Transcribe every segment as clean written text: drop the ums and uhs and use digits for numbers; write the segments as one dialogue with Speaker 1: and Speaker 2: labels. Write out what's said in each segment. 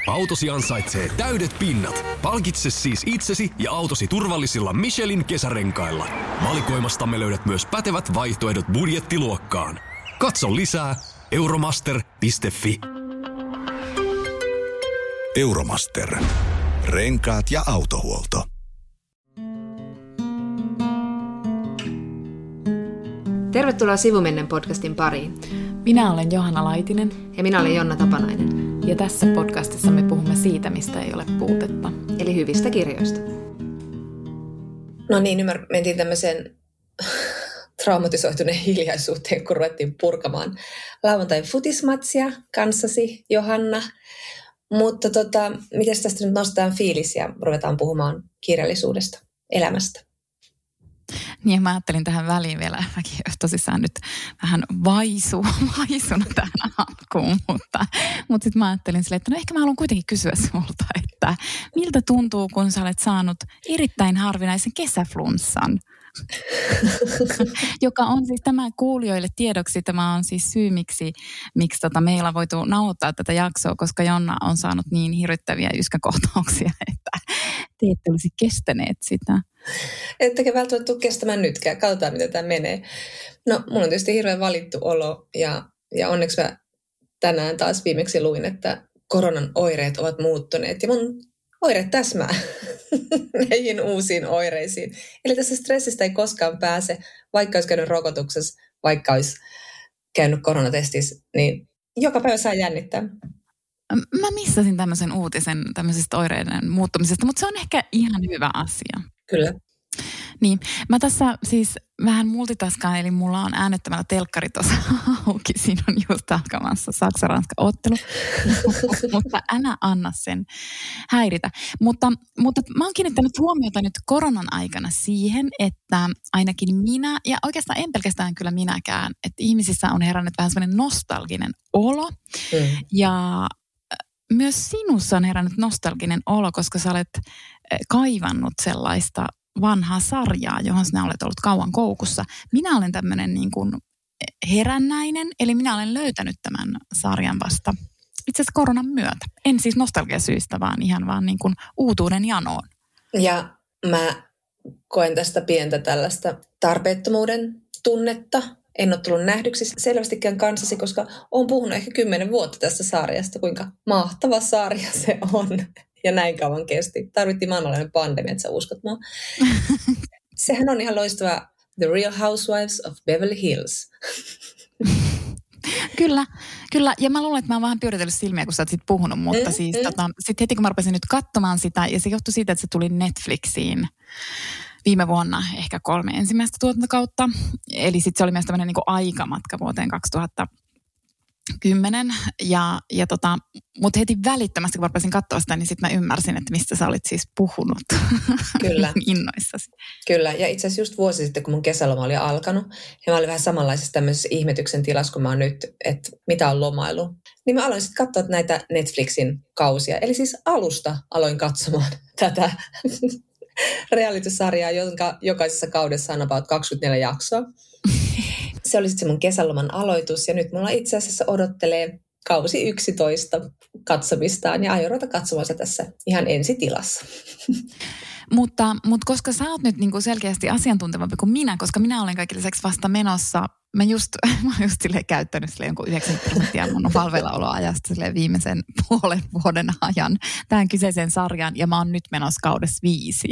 Speaker 1: Autosi ansaitsee täydet pinnat. Palkitse siis itsesi ja autosi turvallisilla Michelin kesärenkailla. Valikoimastamme löydät myös pätevät vaihtoehdot budjettiluokkaan. Katso lisää euromaster.fi.
Speaker 2: Euromaster. Renkaat ja autohuolto.
Speaker 3: Tervetuloa Sivumennen podcastin pariin.
Speaker 4: Minä olen Johanna Laitinen.
Speaker 3: Ja minä olen Jonna Tapanainen.
Speaker 4: Ja tässä podcastissa me puhumme siitä, mistä ei ole puutetta.
Speaker 3: Eli hyvistä kirjoista. No niin, mentiin tämmöiseen traumatisoituneen hiljaisuuteen, kun ruvettiin purkamaan lauantain futismatsia kanssasi, Johanna. Mutta miten tästä nyt nostetaan fiilis ja ruvetaan puhumaan kirjallisuudesta, elämästä?
Speaker 4: Niin, mä ajattelin tähän väliin vielä, mäkin tosissaan nyt vähän vaisuna tähän alkuun, mutta sitten mä ajattelin silleen, että no ehkä mä haluan kuitenkin kysyä sulta, että miltä tuntuu, kun sä olet saanut erittäin harvinaisen kesäflunssan, joka on siis tämä kuulijoille tiedoksi, tämä on siis syy, miksi meillä on voitu nauhoittaa tätä jaksoa, koska Jonna on saanut niin hirvittäviä yskäkohtauksia, että te ette olisi kestäneet sitä.
Speaker 3: Ettekä välttämättä tule kestämään nytkään. Katsotaan, miten tämä menee. No, mulla on tietysti hirveän valittu olo ja onneksi mä tänään taas viimeksi luin, että koronan oireet ovat muuttuneet ja mun oireet täsmää näihin uusiin oireisiin. Eli tässä stressistä ei koskaan pääse, vaikka olisi käynyt rokotuksessa, vaikka olisi käynyt koronatestissä, niin joka päivä saa jännittää.
Speaker 4: Mä missasin tämmöisen uutisen tämmöisestä oireiden muuttumisesta, mutta se on ehkä ihan hyvä asia.
Speaker 3: Kyllä.
Speaker 4: Niin, mä tässä siis vähän multitaskaan, eli mulla on äänettömällä telkkari tuossa auki. Siinä on just alkamassa Saksa-Ranska-ottelu, mutta älä anna sen häiritä. Mutta mä oon kiinnittänyt huomiota nyt koronan aikana siihen, että ainakin minä, ja oikeastaan en pelkästään kyllä minäkään, että ihmisissä on herännyt vähän semmoinen nostalginen olo. Ja myös sinussa on herännyt nostalginen olo, koska sä olet kaivannut sellaista vanhaa sarjaa, johon sinä olet ollut kauan koukussa. Minä olen tämmöinen niin kuin herännäinen, eli minä olen löytänyt tämän sarjan vasta itse asiassa koronan myötä. En siis nostalgiasyistä, vaan ihan vaan niin kuin uutuuden janoon.
Speaker 3: Ja mä koen tästä pientä tällaista tarpeettomuuden tunnetta. En ole tullut nähdyksi selvästikään kanssasi, koska olen puhunut ehkä 10 vuotta tästä sarjasta, kuinka mahtava sarja se on. Ja näin kauan kesti. Tarvittiin maailmanlainen pandemia, että sä uskot mua. Sehän on ihan loistava The Real Housewives of Beverly Hills.
Speaker 4: Kyllä. Ja mä luulen, että mä oon vähän pyöritellyt silmiä, kun sä oot sit puhunut, mutta siis sit heti kun mä rupesin nyt katsomaan sitä, ja se johtui siitä, että se tuli Netflixiin viime vuonna ehkä 3 ensimmäistä tuotantokautta. Eli sitten se oli myös tämmöinen niin kuin aikamatka vuoteen 2010. Mutta heti välittömästi, kun rupesin katsoa sitä, niin sitten mä ymmärsin, että mistä sä olit siis puhunut.
Speaker 3: Kyllä.
Speaker 4: Innoissasi.
Speaker 3: Kyllä, ja itse asiassa just vuosi sitten, kun mun kesäloma oli alkanut, ja mä olin vähän samanlaisessa tämmöisessä ihmetyksen tilassa, kun mä oon nyt, että mitä on lomailu. Niin mä aloin sitten katsoa näitä Netflixin kausia. Eli siis alusta aloin katsomaan tätä reality-sarjaa, jonka jokaisessa kaudessa on about 24 jaksoa. Se oli sitten se mun kesäloman aloitus, ja nyt mulla itse asiassa odottelee kausi 11 katsomistaan, ja aion ruveta katsomaan se tässä ihan ensitilassa.
Speaker 4: Mutta koska sä oot nyt niinku selkeästi asiantuntevampi kuin minä, koska minä olen kaikille lisäksi vasta menossa, mä oon just käyttänyt jonkun 90% mun valveillaoloajasta viimeisen puolen vuoden ajan tähän kyseiseen sarjaan, ja mä oon nyt menossa kaudessa 5.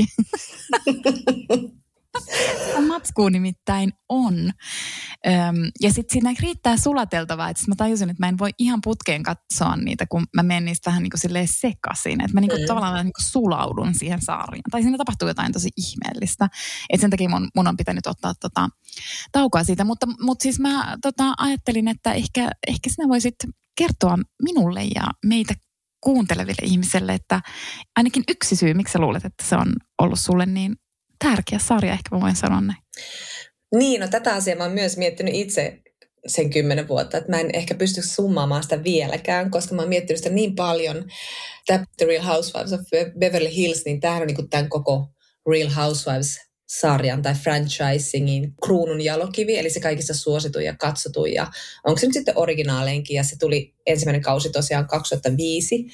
Speaker 4: Matskuu nimittäin on. Ja sitten siinä riittää sulateltavaa, että mä tajusin, että mä en voi ihan putkeen katsoa niitä, kun mä menen niistä vähän niin kuin silleen sekaisin. Että mä niin kuin tavallaan niin kuin sulaudun siihen sarjaan. Tai siinä tapahtuu jotain tosi ihmeellistä. Että sen takia mun on pitänyt ottaa taukoa siitä. Mutta siis mä ajattelin, että ehkä sinä voisit kertoa minulle ja meitä kuunteleville ihmisille, että ainakin yksi syy, miksi sä luulet, että se on ollut sulle niin tärkeä sarja, ehkä mä voin sanoa näin.
Speaker 3: Niin, no tätä asiaa mä oon myös miettinyt itse sen 10 vuotta, että mä en ehkä pysty summaamaan sitä vieläkään, koska mä oon miettinyt sitä niin paljon. Tämä The Real Housewives of Beverly Hills, niin tämähän on niin kuin tämän koko Real Housewives-sarjan tai franchisingin kruunun jalokivi, eli se kaikista suosituin ja katsotuin, ja onko se nyt sitten originaaleinkin, ja se tuli ensimmäinen kausi tosiaan 2005,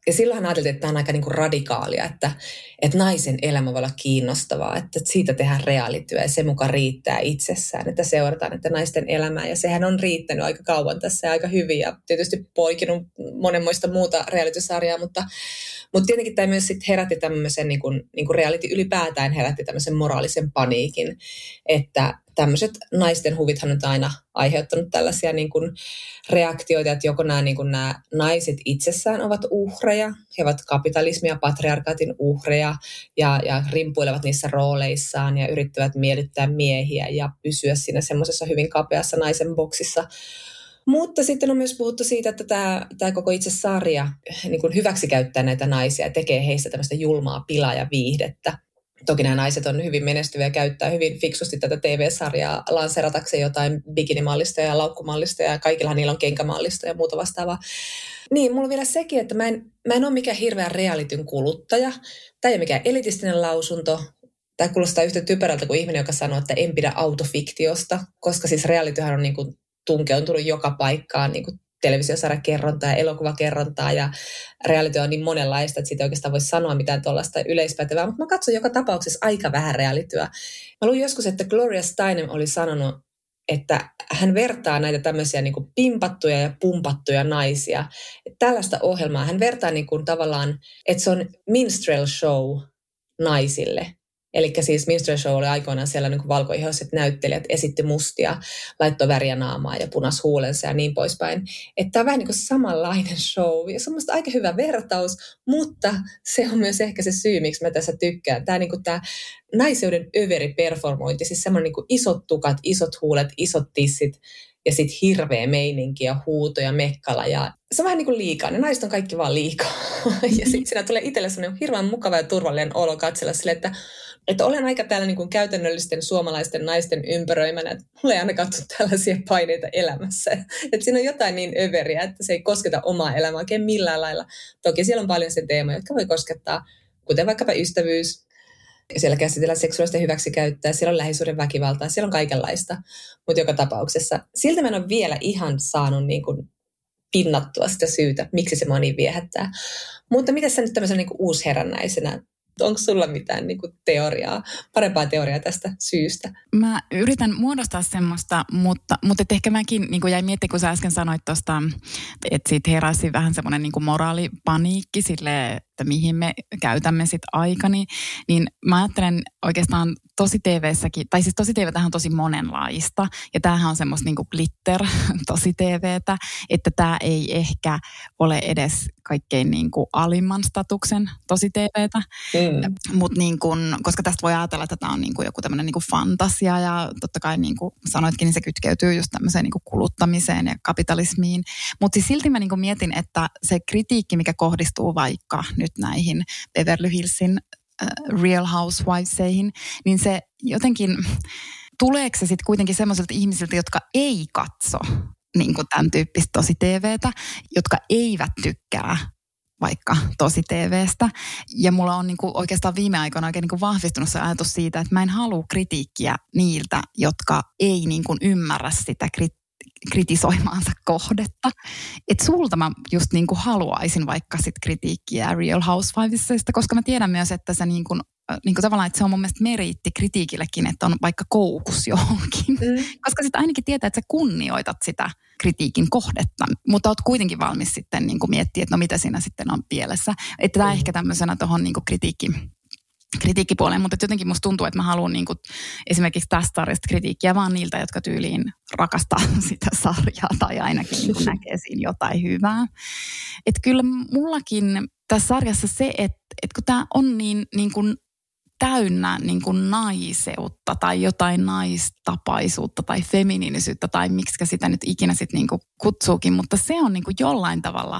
Speaker 3: Ja silloinhan ajateltiin, että tämä on aika niin kuin radikaalia, että naisen elämä voi olla kiinnostavaa, että siitä tehdään reaalityö ja se muka riittää itsessään, että seurataan että naisten elämää. Ja sehän on riittänyt aika kauan tässä ja aika hyvin ja tietysti poikinut monenmoista muuta realitysarjaa, mutta tietenkin tämä myös sitten herätti tämmöisen, niin kuin reality ylipäätään herätti tämmöisen moraalisen paniikin, että tämmöiset naisten huvithan on aina aiheuttanut tällaisia niin kuin reaktioita, että joko nämä naiset itsessään ovat uhreja, he ovat kapitalismin ja patriarkaatin uhreja ja rimpuilevat niissä rooleissaan ja yrittävät miellyttää miehiä ja pysyä siinä semmoisessa hyvin kapeassa naisen boksissa. Mutta sitten on myös puhuttu siitä, että tämä koko itse sarja niin kuin hyväksikäyttää näitä naisia ja tekee heistä tämmöistä julmaa pilaajaviihdettä. Toki nämä naiset on hyvin menestyviä ja käyttää hyvin fiksusti tätä TV-sarjaa lanseeratakseen jotain bikinimallistoja ja laukkumallistoja ja kaikillahan niillä on kenkämallistoja ja muuta vastaavaa. Niin, mulla on vielä sekin, että mä en ole mikään hirveän realityn kuluttaja. Tämä ei ole mikään elitistinen lausunto. Tämä kuulostaa yhtä typerältä kuin ihminen, joka sanoo, että en pidä autofiktiosta, koska siis realityhän on niin kuin tunkeutunut joka paikkaan niin kuin televisiosarjakerrontaa ja elokuvakerrontaa ja reality on niin monenlaista, että siitä ei oikeastaan voi sanoa mitään tuollaista yleispätevää, mutta mä katson joka tapauksessa aika vähän realityä. Mä luin joskus, että Gloria Steinem oli sanonut, että hän vertaa näitä tämmöisiä niin kuin pimpattuja ja pumpattuja naisia. Että tällaista ohjelmaa hän vertaa niin kuin tavallaan, että se on minstrel show naisille. Eli siis minstrel show oli aikoinaan siellä niin kuin valkoihoiset näyttelijät esitti mustia, laittoi väriä naamaa ja punas huulensa ja niin poispäin. Että tämä on vähän niin kuin samanlainen show ja se on musta aika hyvä vertaus, mutta se on myös ehkä se syy, miksi mä tässä tykkään. Tämä, niin kuin tämä naiseuden överi-performointi, siis semmoinen niin kuin isot tukat, isot huulet, isot tissit ja sitten hirveä meininki ja huuto ja mekkala. Ja se on vähän niin kuin liikaa. Ne naiset on kaikki vaan liikaa. Ja sitten siinä tulee itselle semmoinen hirveän mukava ja turvallinen olo katsella sille, että olen aika täällä niin kuin käytännöllisten suomalaisten naisten ympäröimänä, että mulla ei ainakaan tule tällaisia paineita elämässä. Että siinä on jotain niin överiä, että se ei kosketa omaa elämää oikein millään lailla. Toki siellä on paljon se teema, jotka voi koskettaa, kuten vaikkapa ystävyys. Siellä käsitellään seksuaalista hyväksikäyttöä, siellä on lähisuuden väkivaltaa, siellä on kaikenlaista. Mutta joka tapauksessa siltä mä en ole vielä ihan saanut niin kuin pinnattua sitä syytä, miksi se mua niin viehättää. Mutta mitä sä nyt tämmöisen niin kuin uusherännäisenä? Onko sulla mitään niin kuin parempaa teoriaa tästä syystä?
Speaker 4: Mä yritän muodostaa semmoista, mutta ehkä mäkin niin kuin jäin miettimään, kun sä äsken sanoit tuosta, että siitä heräsi vähän semmoinen niin kuin moraalipaniikki silleen, että mihin me käytämme sit aikani, niin mä ajattelen oikeastaan tosi TV:ssäkin, tai siis tosi TV:tähän on tosi monenlaista, ja tämähän on semmoista niinku glitter tosi TV:tä, että tämä ei ehkä ole edes kaikkein niinku alimman statuksen tosi TV:tä, mutta niinku, koska tästä voi ajatella, että tämä on niinku joku tämmöinen niinku fantasia, ja totta kai niin kuin sanoitkin, niin se kytkeytyy just tämmöiseen niinku kuluttamiseen ja kapitalismiin, mutta siis silti mä niinku mietin, että se kritiikki, mikä kohdistuu vaikka nyt näihin Beverly Hillsin Real Housewiveseihin, niin se jotenkin, tuleeko se sitten kuitenkin semmoisilta ihmisiltä, jotka ei katso niin kuin tämän tyyppistä tosi TV:tä, jotka eivät tykkää vaikka tosi TV:stä. Ja mulla on niin kuin oikeastaan viime aikoina oikein niin kuin vahvistunut se ajatus siitä, että mä en halua kritiikkiä niiltä, jotka ei niin kuin ymmärrä sitä kritisoimaansa kohdetta. Että sulta mä just niin kuin haluaisin vaikka sit kritiikkiä Real Housewivesista, koska mä tiedän myös, että se niin kuin tavallaan, että se on mun mielestä meriitti kritiikillekin, että on vaikka koukus johonkin. Koska sitten ainakin tietää, että sä kunnioitat sitä kritiikin kohdetta, mutta oot kuitenkin valmis sitten niin kuin miettiä, että no mitä siinä sitten on pielessä. Että tämä ehkä tämmöisenä tuohon niin kuin kritiikkipuoleen, mutta jotenkin musta tuntuu, että mä haluan niin kuin esimerkiksi tästä sarjasta kritiikkiä vaan niiltä, jotka tyyliin rakastaa sitä sarjaa tai ainakin niin kuin näkee siinä jotain hyvää. Että kyllä mullakin tässä sarjassa se, että kun tämä on niin kuin täynnä niin kuin naiseutta tai jotain naistapaisuutta tai feminiinisyyttä tai miksikä sitä nyt ikinä sitten niin kuin kutsuukin, mutta se on niin kuin jollain tavalla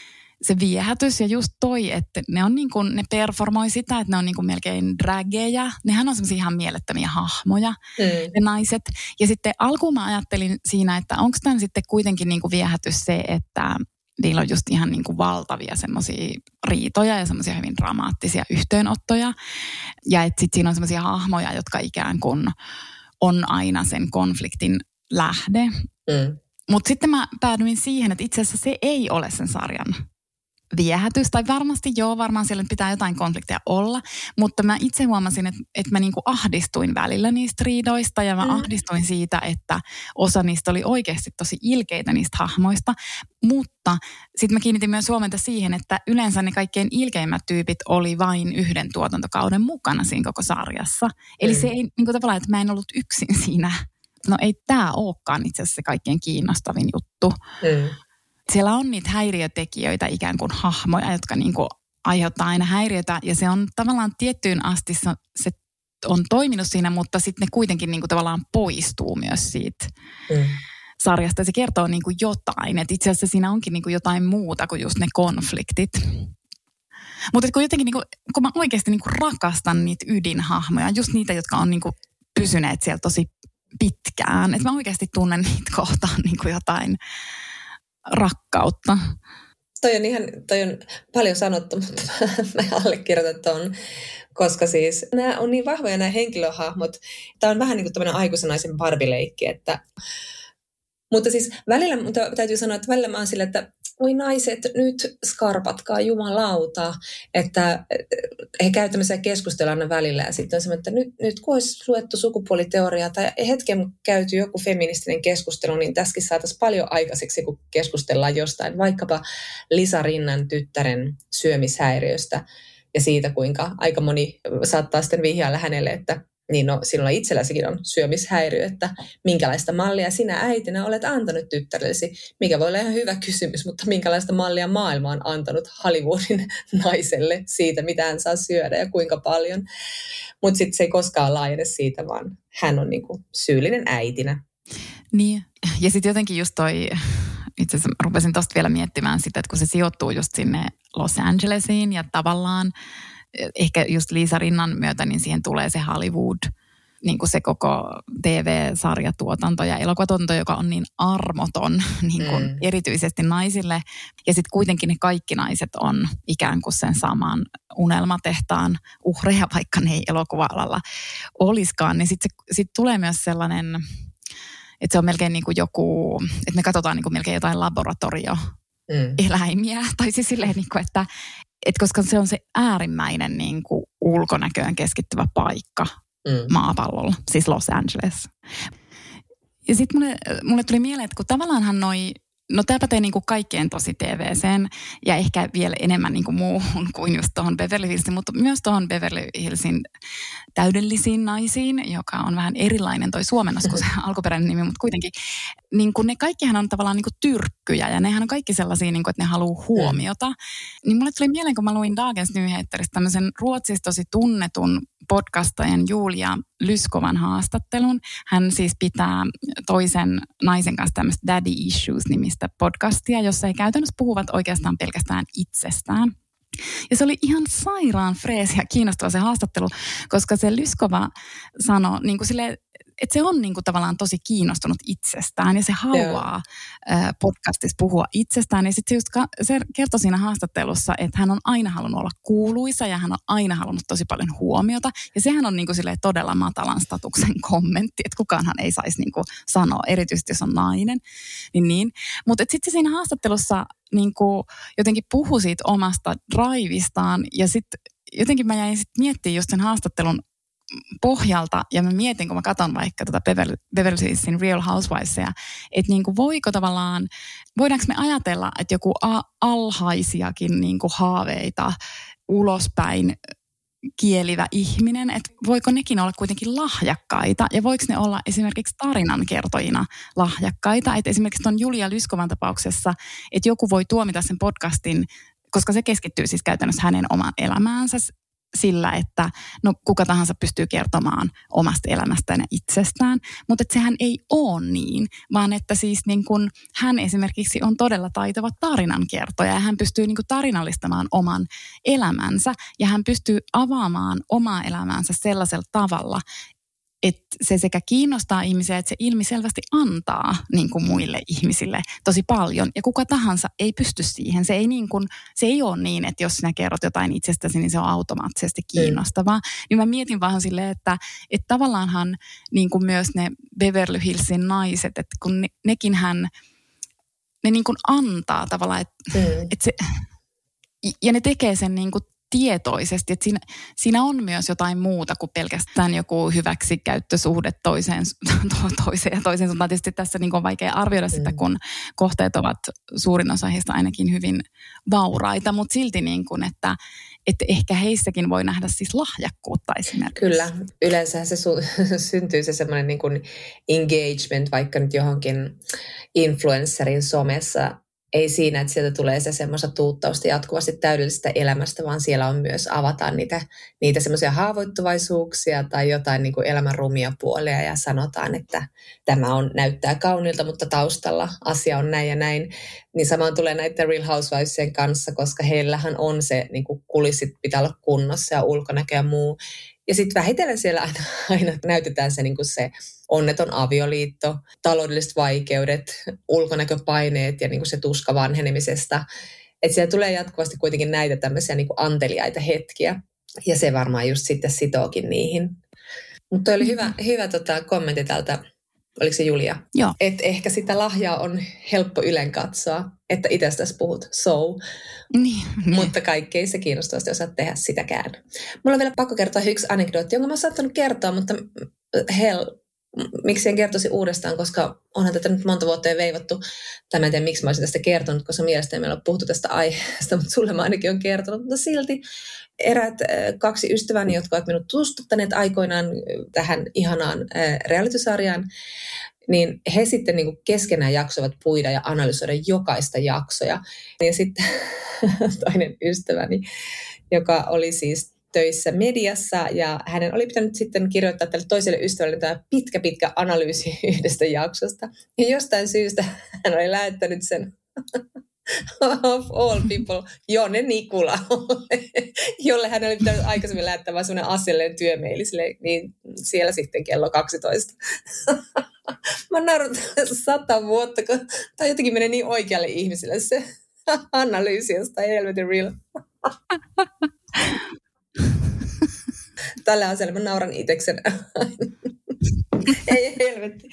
Speaker 4: se viehätys ja just toi, että ne on niin kuin, ne performoi sitä, että ne on niin kuin melkein drageja. Nehän on semmoisia ihan mielettömiä hahmoja, ne naiset. Ja sitten alkuun mä ajattelin siinä, että onko tämän sitten kuitenkin niin kuin viehätys se, että niillä on just ihan niin kuin valtavia semmoisia riitoja ja semmoisia hyvin dramaattisia yhteenottoja. Ja että sitten siinä on semmoisia hahmoja, jotka ikään kuin on aina sen konfliktin lähde. Mutta sitten mä päädyin siihen, että itse asiassa se ei ole sen sarjan viehätys, tai varmaan siellä pitää jotain konflikteja olla, mutta mä itse huomasin, että mä niinku ahdistuin välillä niistä riidoista, ja mä ahdistuin siitä, että osa niistä oli oikeasti tosi ilkeitä niistä hahmoista, mutta sitten mä kiinnitin myös huomiota siihen, että yleensä ne kaikkein ilkeimmät tyypit oli vain yhden tuotantokauden mukana siinä koko sarjassa. Eli se ei niinku tavallaan, että mä en ollut yksin siinä. No ei tää olekaan itse asiassa se kaikkein kiinnostavin juttu. Siellä on niitä häiriötekijöitä ikään kuin hahmoja, jotka niinku aiheuttaa aina häiriötä, ja se on tavallaan tiettyyn asti se on toiminut siinä, mutta sitten ne kuitenkin niinku tavallaan poistuu myös siitä sarjasta. Se kertoo niinku jotain, että itse asiassa siinä onkin niinku jotain muuta kuin just ne konfliktit. Mutta kun jotenkin niinku, kun mä oikeasti niinku rakastan niitä ydinhahmoja, just niitä, jotka on niinku pysyneet siellä tosi pitkään, että mä oikeasti tunnen niitä kohtaan niinku jotain rakkautta.
Speaker 3: Toi on paljon sanottu, mutta mä allekirjoitan ton, koska siis nämä on niin vahvoja nämä henkilöhahmot. Tämä on vähän niin kuin tämmöinen aikuisen naisen Barbie-leikki, mutta siis välillä, täytyy sanoa, että välillä mä oon sillä, että oi naiset, nyt skarpatkaa jumalauta, että he käyvät tämmöisiä keskustelua aina välillä, ja sitten on semmoinen, että nyt kun olisi luettu sukupuoliteoriaa tai hetken käyty joku feministinen keskustelu, niin tässäkin saataisiin paljon aikaiseksi, kun keskustellaan jostain, vaikkapa Lisa Rinnan tyttären syömishäiriöstä ja siitä, kuinka aika moni saattaa sitten vihjailla hänelle, että niin no, sinulla itselläsikin on syömishäiriö, että minkälaista mallia sinä äitinä olet antanut tyttärellesi, mikä voi olla ihan hyvä kysymys, mutta minkälaista mallia maailma on antanut Hollywoodin naiselle siitä, mitä hän saa syödä ja kuinka paljon. Mutta sitten se ei koskaan laajene siitä, vaan hän on niinku syyllinen äitinä.
Speaker 4: Niin, ja sitten jotenkin just itse asiassa rupesin tosta vielä miettimään sitä, että kun se sijoittuu just sinne Los Angelesiin ja tavallaan ehkä just Lisa Rinnan myötä, niin siihen tulee se Hollywood, niin kuin se koko TV-sarjatuotanto ja elokuvatuotanto, joka on niin armoton niin kuin erityisesti naisille. Ja sitten kuitenkin ne kaikki naiset on ikään kuin sen saman unelmatehtaan uhreja, vaikka ne ei elokuva-alalla olisikaan. Niin sitten tulee myös sellainen, että se on melkein niin kuin joku, että me katsotaan niin kuin melkein jotain laboratorioeläimiä. Tai siis silleen, niin kuin, että koska se on se äärimmäinen niin kuin ulkonäköön keskittyvä paikka maapallolla, siis Los Angeles. Ja sitten mulle tuli mieleen, että kun tavallaanhan no tämä pätee niin kuin kaikkeen tosi TV:seen ja ehkä vielä enemmän niin kuin muuhun kuin just tuohon Beverly Hillsiin, mutta myös tuohon Beverly Hillsin täydellisiin naisiin, joka on vähän erilainen toi suomennos kuin se alkuperäinen nimi, mutta kuitenkin niin kuin ne kaikkihan on tavallaan niin kuin tyrkkyjä ja nehän on kaikki sellaisia, niin kuin, että ne haluaa huomiota. Niin mulle tuli mieleen, kun mä luin Dagens Nyheteristä tämmöisen Ruotsissa tosi tunnetun podcastajan Julia Lyskovan haastattelun. Hän siis pitää toisen naisen kanssa tämmöistä Daddy Issues-nimistä podcastia, jossa he käytännössä puhuvat oikeastaan pelkästään itsestään. Ja se oli ihan sairaan freesi ja kiinnostava se haastattelu, koska se Lyskova sanoi niin kuin silleen, että se on niin kuin tavallaan tosi kiinnostunut itsestään ja se haluaa podcastissa puhua itsestään. Ja sitten se kertoi siinä haastattelussa, että hän on aina halunnut olla kuuluisa ja hän on aina halunnut tosi paljon huomiota. Ja sehän on niin kuin silleen todella matalan statuksen kommentti, että kukaanhan ei saisi niin kuin sanoa, erityisesti jos on nainen. Niin. Mutta sitten siinä haastattelussa niin kuin jotenkin puhui siitä omasta drivistaan ja sitten jotenkin mä jäin sitten miettimään just sen haastattelun pohjalta, ja mä mietin, kun mä katson vaikka Beverly Hillsin Real Housewivesia, että niinku voidaanko me ajatella, että joku alhaisiakin niinku haaveita ulospäin kielivä ihminen, että voiko nekin olla kuitenkin lahjakkaita, ja voiko ne olla esimerkiksi tarinankertojina lahjakkaita, että esimerkiksi tuon Julia Lyskovan tapauksessa, että joku voi tuomita sen podcastin, koska se keskittyy siis käytännössä hänen omaan elämäänsä, sillä, että no kuka tahansa pystyy kertomaan omasta elämästään ja itsestään, mutta että sehän ei ole niin, vaan että siis niin kun hän esimerkiksi on todella taitava tarinankertoja ja hän pystyy niin kun tarinallistamaan oman elämänsä ja hän pystyy avaamaan omaa elämäänsä sellaisella tavalla, että se sekä kiinnostaa ihmisiä, että se ilmiselvästi antaa niin kuin muille ihmisille tosi paljon. Ja kuka tahansa ei pysty siihen. Se ei ole niin, että jos sinä kerrot jotain itsestäsi, niin se on automaattisesti kiinnostavaa. Niin mä mietin vaan silleen, että tavallaanhan niin kuin myös ne Beverly Hillsin naiset, että kun ne niin kuin antaa tavallaan, että Ja ne tekee sen niin kuin tietoisesti, että siinä on myös jotain muuta kuin pelkästään joku hyväksikäyttösuhde toiseen ja toiseen suuntaan. Tietysti tässä niin on vaikea arvioida sitä, kun kohteet ovat suurin osa heistä ainakin hyvin vauraita, mutta silti niin kuin, että ehkä heissäkin voi nähdä siis lahjakkuutta esimerkiksi.
Speaker 3: Kyllä, yleensä se syntyy se semmoinen niin kuin engagement vaikka nyt johonkin influencerin somessa. Ei siinä, että sieltä tulee se semmoista tuuttausta jatkuvasti täydellisestä elämästä, vaan siellä on myös avataan niitä semmoisia haavoittuvaisuuksia tai jotain niin kuin elämän rumia puolia ja sanotaan, että tämä näyttää kauniilta, mutta taustalla asia on näin ja näin. Niin samaan tulee näiden Real Housewivesien kanssa, koska heillähän on se niin kuin kulissit pitää olla kunnossa ja ulkonäkö ja muu. Ja sitten vähitellen siellä aina näytetään se, niin kuin se onneton avioliitto, taloudelliset vaikeudet, ulkonäköpaineet ja niin kuin se tuska vanhenemisesta. Että siellä tulee jatkuvasti kuitenkin näitä tämmöisiä niin kuin anteliaita hetkiä. Ja se varmaan just sitten sitookin niihin. Mutta toi oli hyvä kommentti täältä, oliko se Julia?
Speaker 4: Joo.
Speaker 3: Että ehkä sitä lahjaa on helppo ylen katsoa, että itsestäsi puhut
Speaker 4: Niin.
Speaker 3: Mutta kaikki ei se kiinnostavasti osaa tehdä sitäkään. Mulla on vielä pakko kertoa yksi anekdootti, jonka mä oon saattanut kertoa, mutta miksi en kertoisi uudestaan, koska onhan tätä nyt monta vuotta jo veivattu. Tai en tiedä, miksi mä olisin tästä kertonut, koska mielestäni meillä on puhuttu tästä aiheesta, mutta sulle mä ainakin on kertonut. Mutta silti eräät 2 ystäväni, jotka ovat minut tutustuttaneet aikoinaan tähän ihanaan reality-sarjaan, niin he sitten niin kuin keskenään jaksoivat puida ja analysoida jokaista jaksoja. Ja sitten toinen ystäväni, joka oli siis töissä mediassa ja hänen oli pitänyt sitten kirjoittaa tälle toiselle ystävälle tämä pitkä analyysi yhdestä jaksosta. Ja jostain syystä hän oli lähettänyt sen of all people Jonne Nikulalle, jolle hän oli pitänyt aikaisemmin lähettää vain sellainen asiallinen työmeili, niin siellä sitten kello 12. Mä naurun 100 vuotta, kun tämä jotenkin menee niin oikealle ihmisille se analyysi jostain helvetin real. Tällä asialla mä nauran itseksen. Ei helvetti.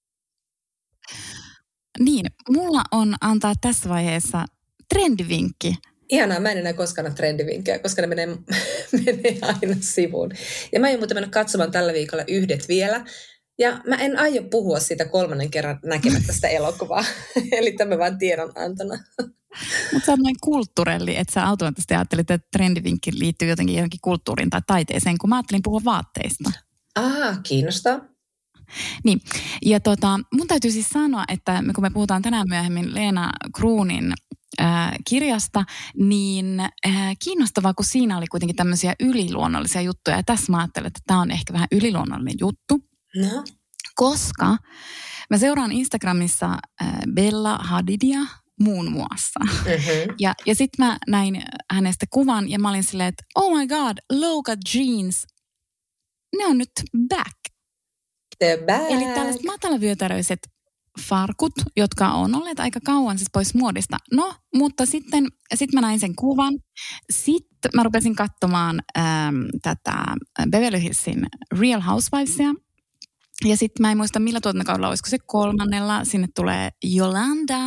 Speaker 4: Niin, mulla on antaa tässä vaiheessa trendivinkki.
Speaker 3: Ihanaa, mä en enää koskaan ole trendivinkkejä, koska ne menee aina sivuun. Ja mä aion muuten mennä katsomaan tällä viikolla yhdet vielä. Ja mä en aio puhua siitä 3. kerran näkemättä sitä elokuvaa. Eli tämä vaan tiedonantona.
Speaker 4: Mutta sä oot noin kulttuurelli, että sä automaattisesti ajattelit, että trendivinkki liittyy jotenkin johonkin kulttuuriin tai taiteeseen, kun mä ajattelin puhua vaatteista.
Speaker 3: Kiinnostaa.
Speaker 4: Niin, ja mun täytyy siis sanoa, että kun me puhutaan tänään myöhemmin Leena Kruunin kirjasta, niin kiinnostavaa, kun siinä oli kuitenkin tämmöisiä yliluonnollisia juttuja. Ja tässä mä ajattelen, että tämä on ehkä vähän yliluonnollinen juttu.
Speaker 3: No.
Speaker 4: Koska mä seuraan Instagramissa Bella Hadidia muun muassa.
Speaker 3: Mm-hmm.
Speaker 4: Ja sitten mä näin hänestä kuvan ja mä olin silleen, että oh my god, low-cut jeans, ne on nyt back.
Speaker 3: They're back.
Speaker 4: Eli tällaiset matalavyötäröiset farkut, jotka on olleet aika kauan siis pois muodista. No, mutta sitten mä näin sen kuvan. Sitten mä rupesin katsomaan tätä Beverly Hillsin Real Housewivesia. Ja sitten mä en muista millä tuotantokaudella, olisiko se 3. Sinne tulee Yolanda.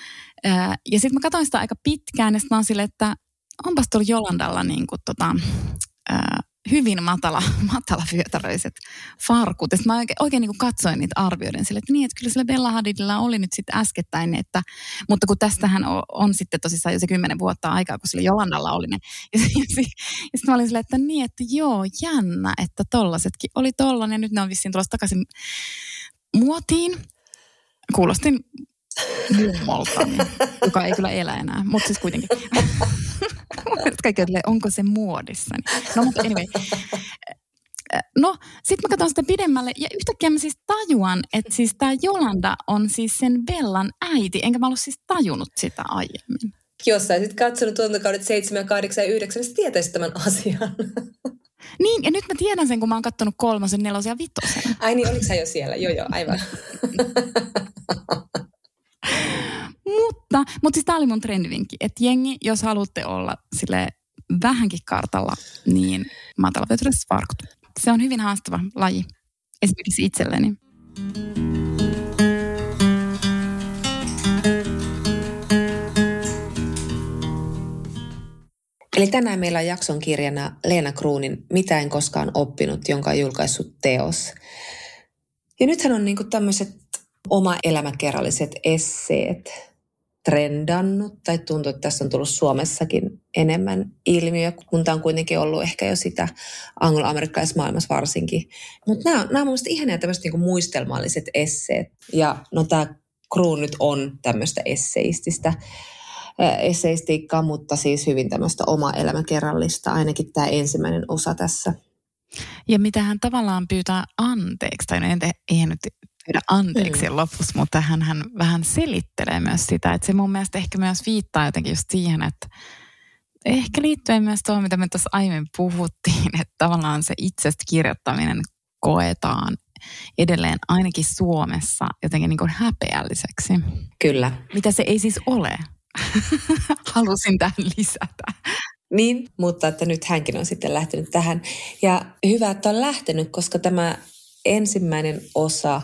Speaker 4: Ja sitten mä katsoin sitä aika pitkään ja sitten mä oon silleen, että onpas tuolla Jolandalla niin kuin hyvin matalavyötäröiset farkut. Ja sitten mä oikein niin kuin katsoin niitä arvioiden sille, että niin, että kyllä sillä Bella Hadidilla oli nyt sitten äskettäin, mutta kun tästähän on sitten tosissaan jo se 10 vuotta aikaa, kun sillä Jolandalla oli ne. Ja sitten mä olin silleen, että niin, että joo, jännä, että tollasetkin oli tollainen ja nyt ne on vissiin tulossa takaisin muotiin. Kuulostin mummoltani, joka ei kyllä elä enää, mutta siis kuitenkin. Kaikki onko se muodissa? No, mutta anyway. No, sitten mä katson sitä pidemmälle ja yhtäkkiä mä siis tajuan, että siis tää Jolanda on siis sen Bellan äiti, enkä mä ollut siis tajunnut sitä aiemmin.
Speaker 3: Jos sä olisit katsonut tuotantokaudet 7, 8 ja 9, niin sä tietäisit tämän asian.
Speaker 4: Niin, ja nyt mä tiedän sen, kun mä oon kattonut 3, 4 ja 5.
Speaker 3: Ai niin, oliko sä jo siellä? Joo, aivan.
Speaker 4: Mutta siis tää oli mun trendivinkki, että jengi, jos haluatte olla sille vähänkin kartalla, niin matalavyötäröiset farkut. Se on hyvin haastava laji, esimerkiksi itselleni.
Speaker 3: Eli tänään meillä on jakson kirjana Leena Kruunin Mitä en koskaan oppinut, jonka on julkaissut teos. Ja nythän on niinku tämmöiset oma elämäkerralliset esseet trendannut, tai tuntuu, että tässä on tullut Suomessakin enemmän ilmiö, kun tämä on kuitenkin ollut ehkä jo sitä anglo-amerikkalaismaailmassa varsinkin. Mutta nämä on mun mielestä ihania tämmöiset niinku muistelmalliset esseet. Ja no tämä Kruun nyt on tämmöistä esseistiikkaa, mutta siis hyvin tämmöistä oma elämäkerrallista, ainakin tämä ensimmäinen osa tässä.
Speaker 4: Ja mitä hän tavallaan pyytää anteeksi, tai eihän nyt pyydä anteeksi lopussa, mutta hän vähän selittelee myös sitä, että se mun mielestä ehkä myös viittaa jotenkin just siihen, että ehkä liittyen myös tuohon, mitä me tuossa aiemmin puhuttiin, että tavallaan se itsestä kirjoittaminen koetaan edelleen ainakin Suomessa jotenkin niin kuin häpeälliseksi.
Speaker 3: Kyllä.
Speaker 4: Mitä se ei siis ole. Halusin tähän lisätä.
Speaker 3: Niin, mutta että nyt hänkin on sitten lähtenyt tähän. Ja hyvä, että on lähtenyt, koska tämä ensimmäinen osa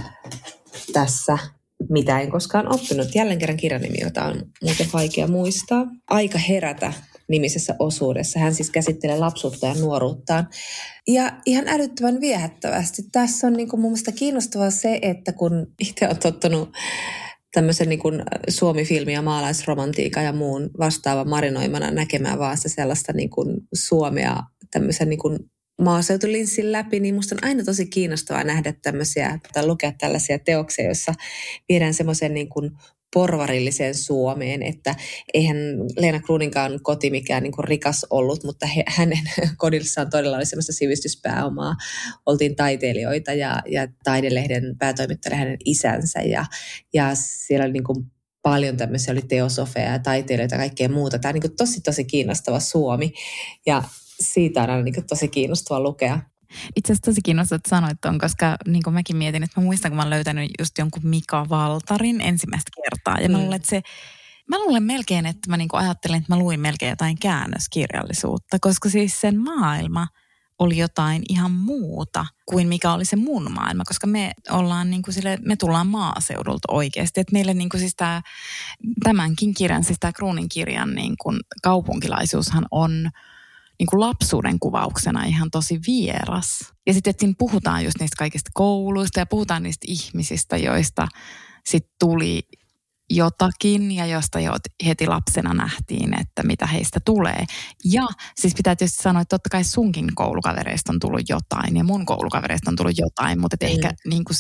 Speaker 3: tässä, mitä en koskaan oppinut, jälleen kerran kirjanimi, jota on muuten vaikea muistaa. Aika herätä -nimisessä osuudessa. Hän siis käsittelee lapsuutta ja nuoruuttaan. Ja ihan älyttömän viehättävästi. Tässä on niin kuin mun mielestä kiinnostavaa se, että kun itse on tottunut tämmöisen niin kuin Suomi-filmi- ja maalaisromantiikan ja muun vastaavan marinoimana näkemään vaan se sellaista niin kuin Suomea tämmöisen niin kuin maaseutulinssin läpi, niin musta on aina tosi kiinnostavaa nähdä tämmöisiä, tai lukea tällaisia teoksia, joissa viedään semmoisen niin kuin porvarilliseen Suomeen, että eihän Leena Kruuninkaan koti mikään niin kuin rikas ollut, mutta hänen kodissaan todella oli semmoista sivistyspääomaa. Oltiin taiteilijoita ja Taidelehden päätoimittaja hänen isänsä ja siellä oli niin kuin paljon tämmöisiä, oli teosofeja ja taiteilijoita ja kaikkea muuta. Tämä on niin kuin tosi kiinnostava Suomi ja siitä on aina niin kuin tosi kiinnostava lukea.
Speaker 4: Itse asiassa tosi kiinnostavaa, että sanoit ton, koska niin kuin mäkin mietin, että mä muistan, kun mä oon löytänyt just jonkun Mika Valtarin ensimmäistä kertaa. Ja mä luulen melkein, että mä niin kuin ajattelin, että mä luin melkein jotain käännöskirjallisuutta, koska siis sen maailma oli jotain ihan muuta kuin mikä oli se mun maailma, koska me ollaan niin kuin me tullaan maaseudulta oikeasti. Että meille niin kuin siis tämänkin kirjan, siis tämä Kruunin kirjan niin kuin kaupunkilaisuushan on niin kuin lapsuuden kuvauksena ihan tosi vieras. Ja sitten että siinä puhutaan just niistä kaikista kouluista ja puhutaan niistä ihmisistä, joista sitten tuli jotakin ja josta jo heti lapsena nähtiin, että mitä heistä tulee. Ja siis pitää tietysti sanoa, että totta kai sunkin koulukavereista on tullut jotain ja mun koulukavereista on tullut jotain, mutta ehkä niin kuin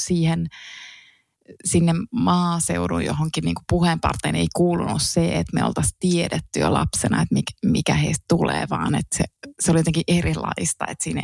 Speaker 4: sinne maaseudun johonkin niin kuin puheenparteen ei kuulunut se, että me oltaisiin tiedetty jo lapsena, että mikä heistä tulee, vaan että se oli jotenkin erilaista, että siinä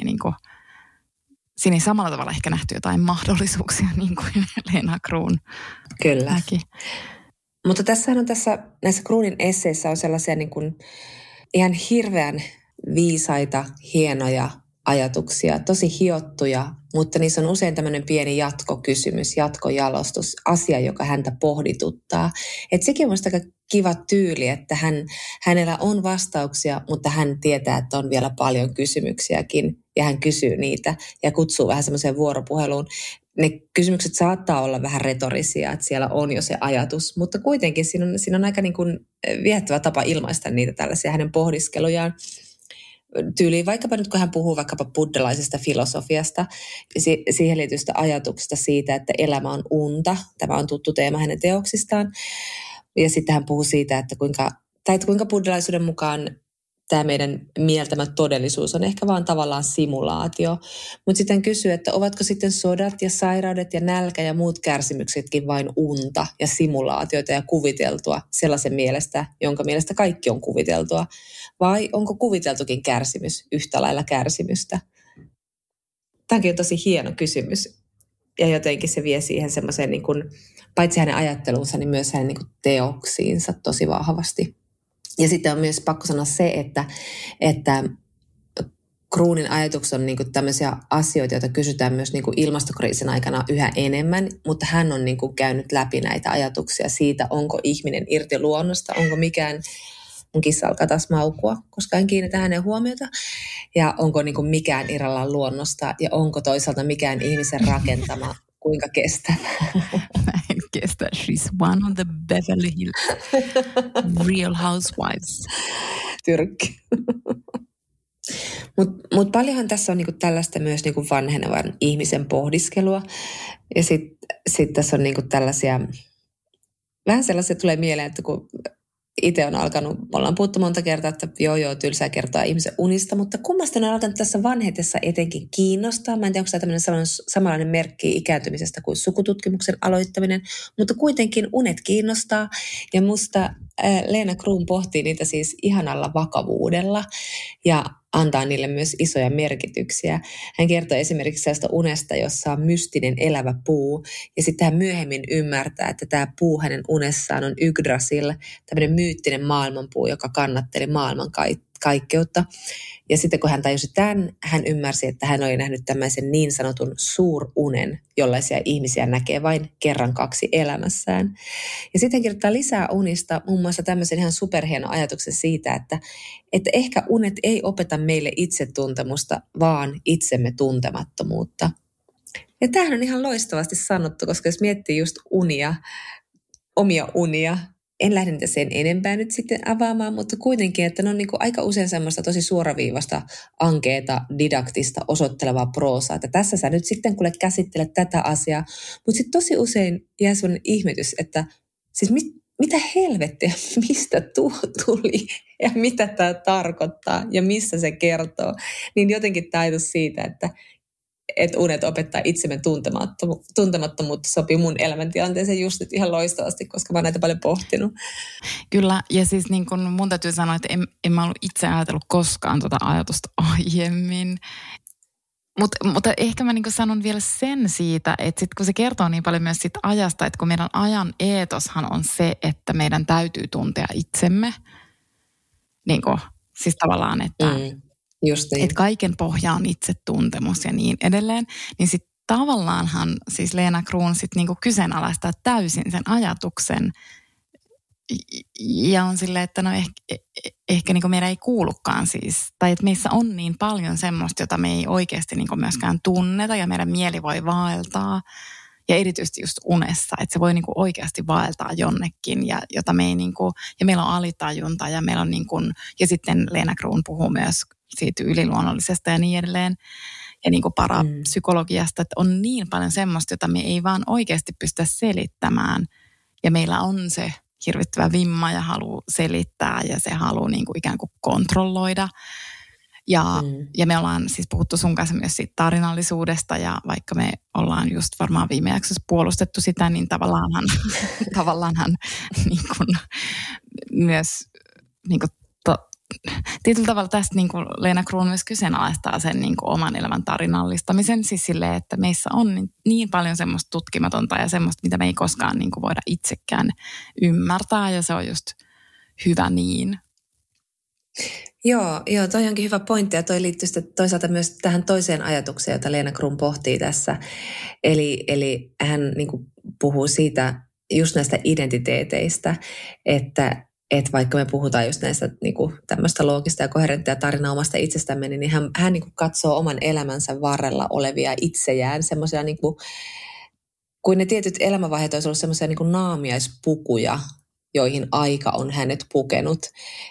Speaker 4: ei samalla tavalla ehkä nähty jotain mahdollisuuksia, niin kuin Leena Kruun näki.
Speaker 3: Mutta tässähän on näissä Kruunin esseissä on sellaisia niin kuin ihan hirveän viisaita, hienoja ajatuksia, tosi hiottuja, mutta niissä on usein tämmöinen pieni jatkokysymys, jatkojalostus, asia, joka häntä pohdituttaa. Että sekin on minusta aika kiva tyyli, että hänellä on vastauksia, mutta hän tietää, että on vielä paljon kysymyksiäkin ja hän kysyy niitä ja kutsuu vähän semmoiseen vuoropuheluun. Ne kysymykset saattaa olla vähän retorisia, että siellä on jo se ajatus, mutta kuitenkin siinä on aika niin kuin viehättävä tapa ilmaista niitä tällaisia hänen pohdiskelujaan. Tyyliin vaikkapa nyt, kun hän puhuu vaikkapa buddhalaisesta filosofiasta, siihen liittyvistä ajatuksista siitä, että elämä on unta. Tämä on tuttu teema hänen teoksistaan. Ja sitten hän puhuu siitä, että kuinka buddhalaisuuden mukaan tämä meidän mieltämä todellisuus on ehkä vaan tavallaan simulaatio. Mutta sitten kysyy, että ovatko sitten sodat ja sairaudet ja nälkä ja muut kärsimyksetkin vain unta ja simulaatioita ja kuviteltua sellaisen mielestä, jonka mielestä kaikki on kuviteltua. Vai onko kuviteltukin kärsimys yhtä lailla kärsimystä? Tämäkin on tosi hieno kysymys. Ja jotenkin se vie siihen semmoiseen, niin kuin, paitsi hänen ajattelunsa, niin myös hänen niin kuin teoksiinsa tosi vahvasti. Ja sitten on myös pakko sanoa se, että Kruunin ajatukset on niin kuin tämmöisiä asioita, joita kysytään myös niin kuin ilmastokriisin aikana yhä enemmän, mutta hän on niin kuin käynyt läpi näitä ajatuksia siitä, onko ihminen irti luonnosta, onko mikään, mun kissa alkaa taas maukua, koska en kiinnitä hänen huomiota, ja onko niin kuin mikään irrallaan luonnosta, ja onko toisaalta mikään ihmisen rakentama, kuinka kestävä.
Speaker 4: Tyrkistä. She's one of the Beverly Hills Real Housewives.
Speaker 3: Tyrkki. Mut paljonhan tässä on niinku tällaista myös niinku vanhenevan ihmisen pohdiskelua. Ja sit tässä on niinku tällaisia, vähän sellaisia tulee mieleen, että kun itse on alkanut, ollaan puhuttu monta kertaa, että joo, tylsää kertoa ihmisen unista, mutta kummasta on alkanut tässä vanhetessa etenkin kiinnostaa. Mä en tiedä, onko tämä tämmöinen samanlainen merkki ikääntymisestä kuin sukututkimuksen aloittaminen, mutta kuitenkin unet kiinnostaa. Ja musta Leena Kroon pohtii niitä siis ihanalla vakavuudella ja antaa niille myös isoja merkityksiä. Hän kertoo esimerkiksi sellaista unesta, jossa on mystinen elävä puu, ja sitten hän myöhemmin ymmärtää, että tämä puu hänen unessaan on Yggdrasil, tämmöinen myyttinen maailmanpuu, joka kannatteli maailmankaikkeutta. Ja sitten kun hän tajusi tämän, hän ymmärsi, että hän oli nähnyt tämmöisen niin sanotun suurunen, jollaisia ihmisiä näkee vain kerran 2 elämässään. Ja sitten hän kirjoittaa lisää unista, muun muassa tämmöisen ihan superhienon ajatuksen siitä, että ehkä unet ei opeta meille itsetuntemusta, vaan itsemme tuntemattomuutta. Ja tämähän on ihan loistavasti sanottu, koska jos miettii just unia, omia unia, en lähde niitä sen enempää nyt sitten avaamaan, mutta kuitenkin, että ne on niin kuin aika usein semmoista tosi suoraviivasta, ankeeta, didaktista, osoittelevaa proosaa. Että tässä sä nyt sitten kuule käsittelet tätä asiaa, mutta sitten tosi usein jää semmoinen ihmetys, että siis mitä helvettiä, mistä tuo tuli ja mitä tämä tarkoittaa ja missä se kertoo. Niin jotenkin tajutus siitä, että unet opettaa itsemme tuntemattomuutta sopii mun elämäntilanteeseen just nyt ihan loistavasti, koska mä oon näitä paljon pohtinut.
Speaker 4: Kyllä, ja siis niin kun mun täytyy sanoa, että en mä ollut itse ajatellut koskaan tuota ajatusta aiemmin. Mutta ehkä mä niin kun sanon vielä sen siitä, että sit kun se kertoo niin paljon myös siitä ajasta, että kun meidän ajan eetoshan on se, että meidän täytyy tuntea itsemme, niin kun, siis tavallaan, että
Speaker 3: Niin.
Speaker 4: Että kaiken pohja on itsetuntemus ja niin edelleen, niin sitten tavallaanhan siis Leena Kroon sitten niinku kyseenalaistaa täysin sen ajatuksen ja on silleen, että no ehkä niinku meidän ei kuulukaan siis, tai että meissä on niin paljon semmoista, jota me ei oikeasti niinku myöskään tunneta ja meidän mieli voi vaeltaa ja erityisesti just unessa, että se voi niinku oikeasti vaeltaa jonnekin ja jota me ei niinku, ja meillä on alitajunta ja meillä on niinku, ja sitten Leena Kroon puhuu myös siitä yliluonnollisesta ja niin edelleen. Ja niin kuin parapsykologiasta, että on niin paljon semmoista, jota me ei vaan oikeasti pystytä selittämään. Ja meillä on se hirvittävä vimma ja halu selittää ja se halu niin kuin ikään kuin kontrolloida. Ja me ollaan siis puhuttu sun kanssa myös siitä tarinallisuudesta ja vaikka me ollaan just varmaan viime jaksossa puolustettu sitä, niin tavallaanhan niin kuin myös niin kuin tietyllä tavalla tästä niin kuin Leena Kroon myös kyseenalaistaa sen niin kuin oman elämän tarinallistamisen, siis silleen, että meissä on niin paljon semmoista tutkimatonta ja semmoista, mitä me ei koskaan niin kuin voida itsekään ymmärtää ja se on just hyvä niin.
Speaker 3: Joo, toi onkin hyvä pointti ja toi liittyy toisaalta myös tähän toiseen ajatukseen, jota Leena Kroon pohtii tässä. Eli hän niin kuin puhuu siitä just näistä identiteeteistä, että vaikka me puhutaan just näistä niin kuin tämmöistä loogista ja koherenttia tarinaa omasta itsestämme, niin hän niin kuin katsoo oman elämänsä varrella olevia itsejään semmoisia, niin kuin ne tietyt elämänvaiheet olisi ollut semmoisia niin kuin naamiaispukuja, joihin aika on hänet pukenut.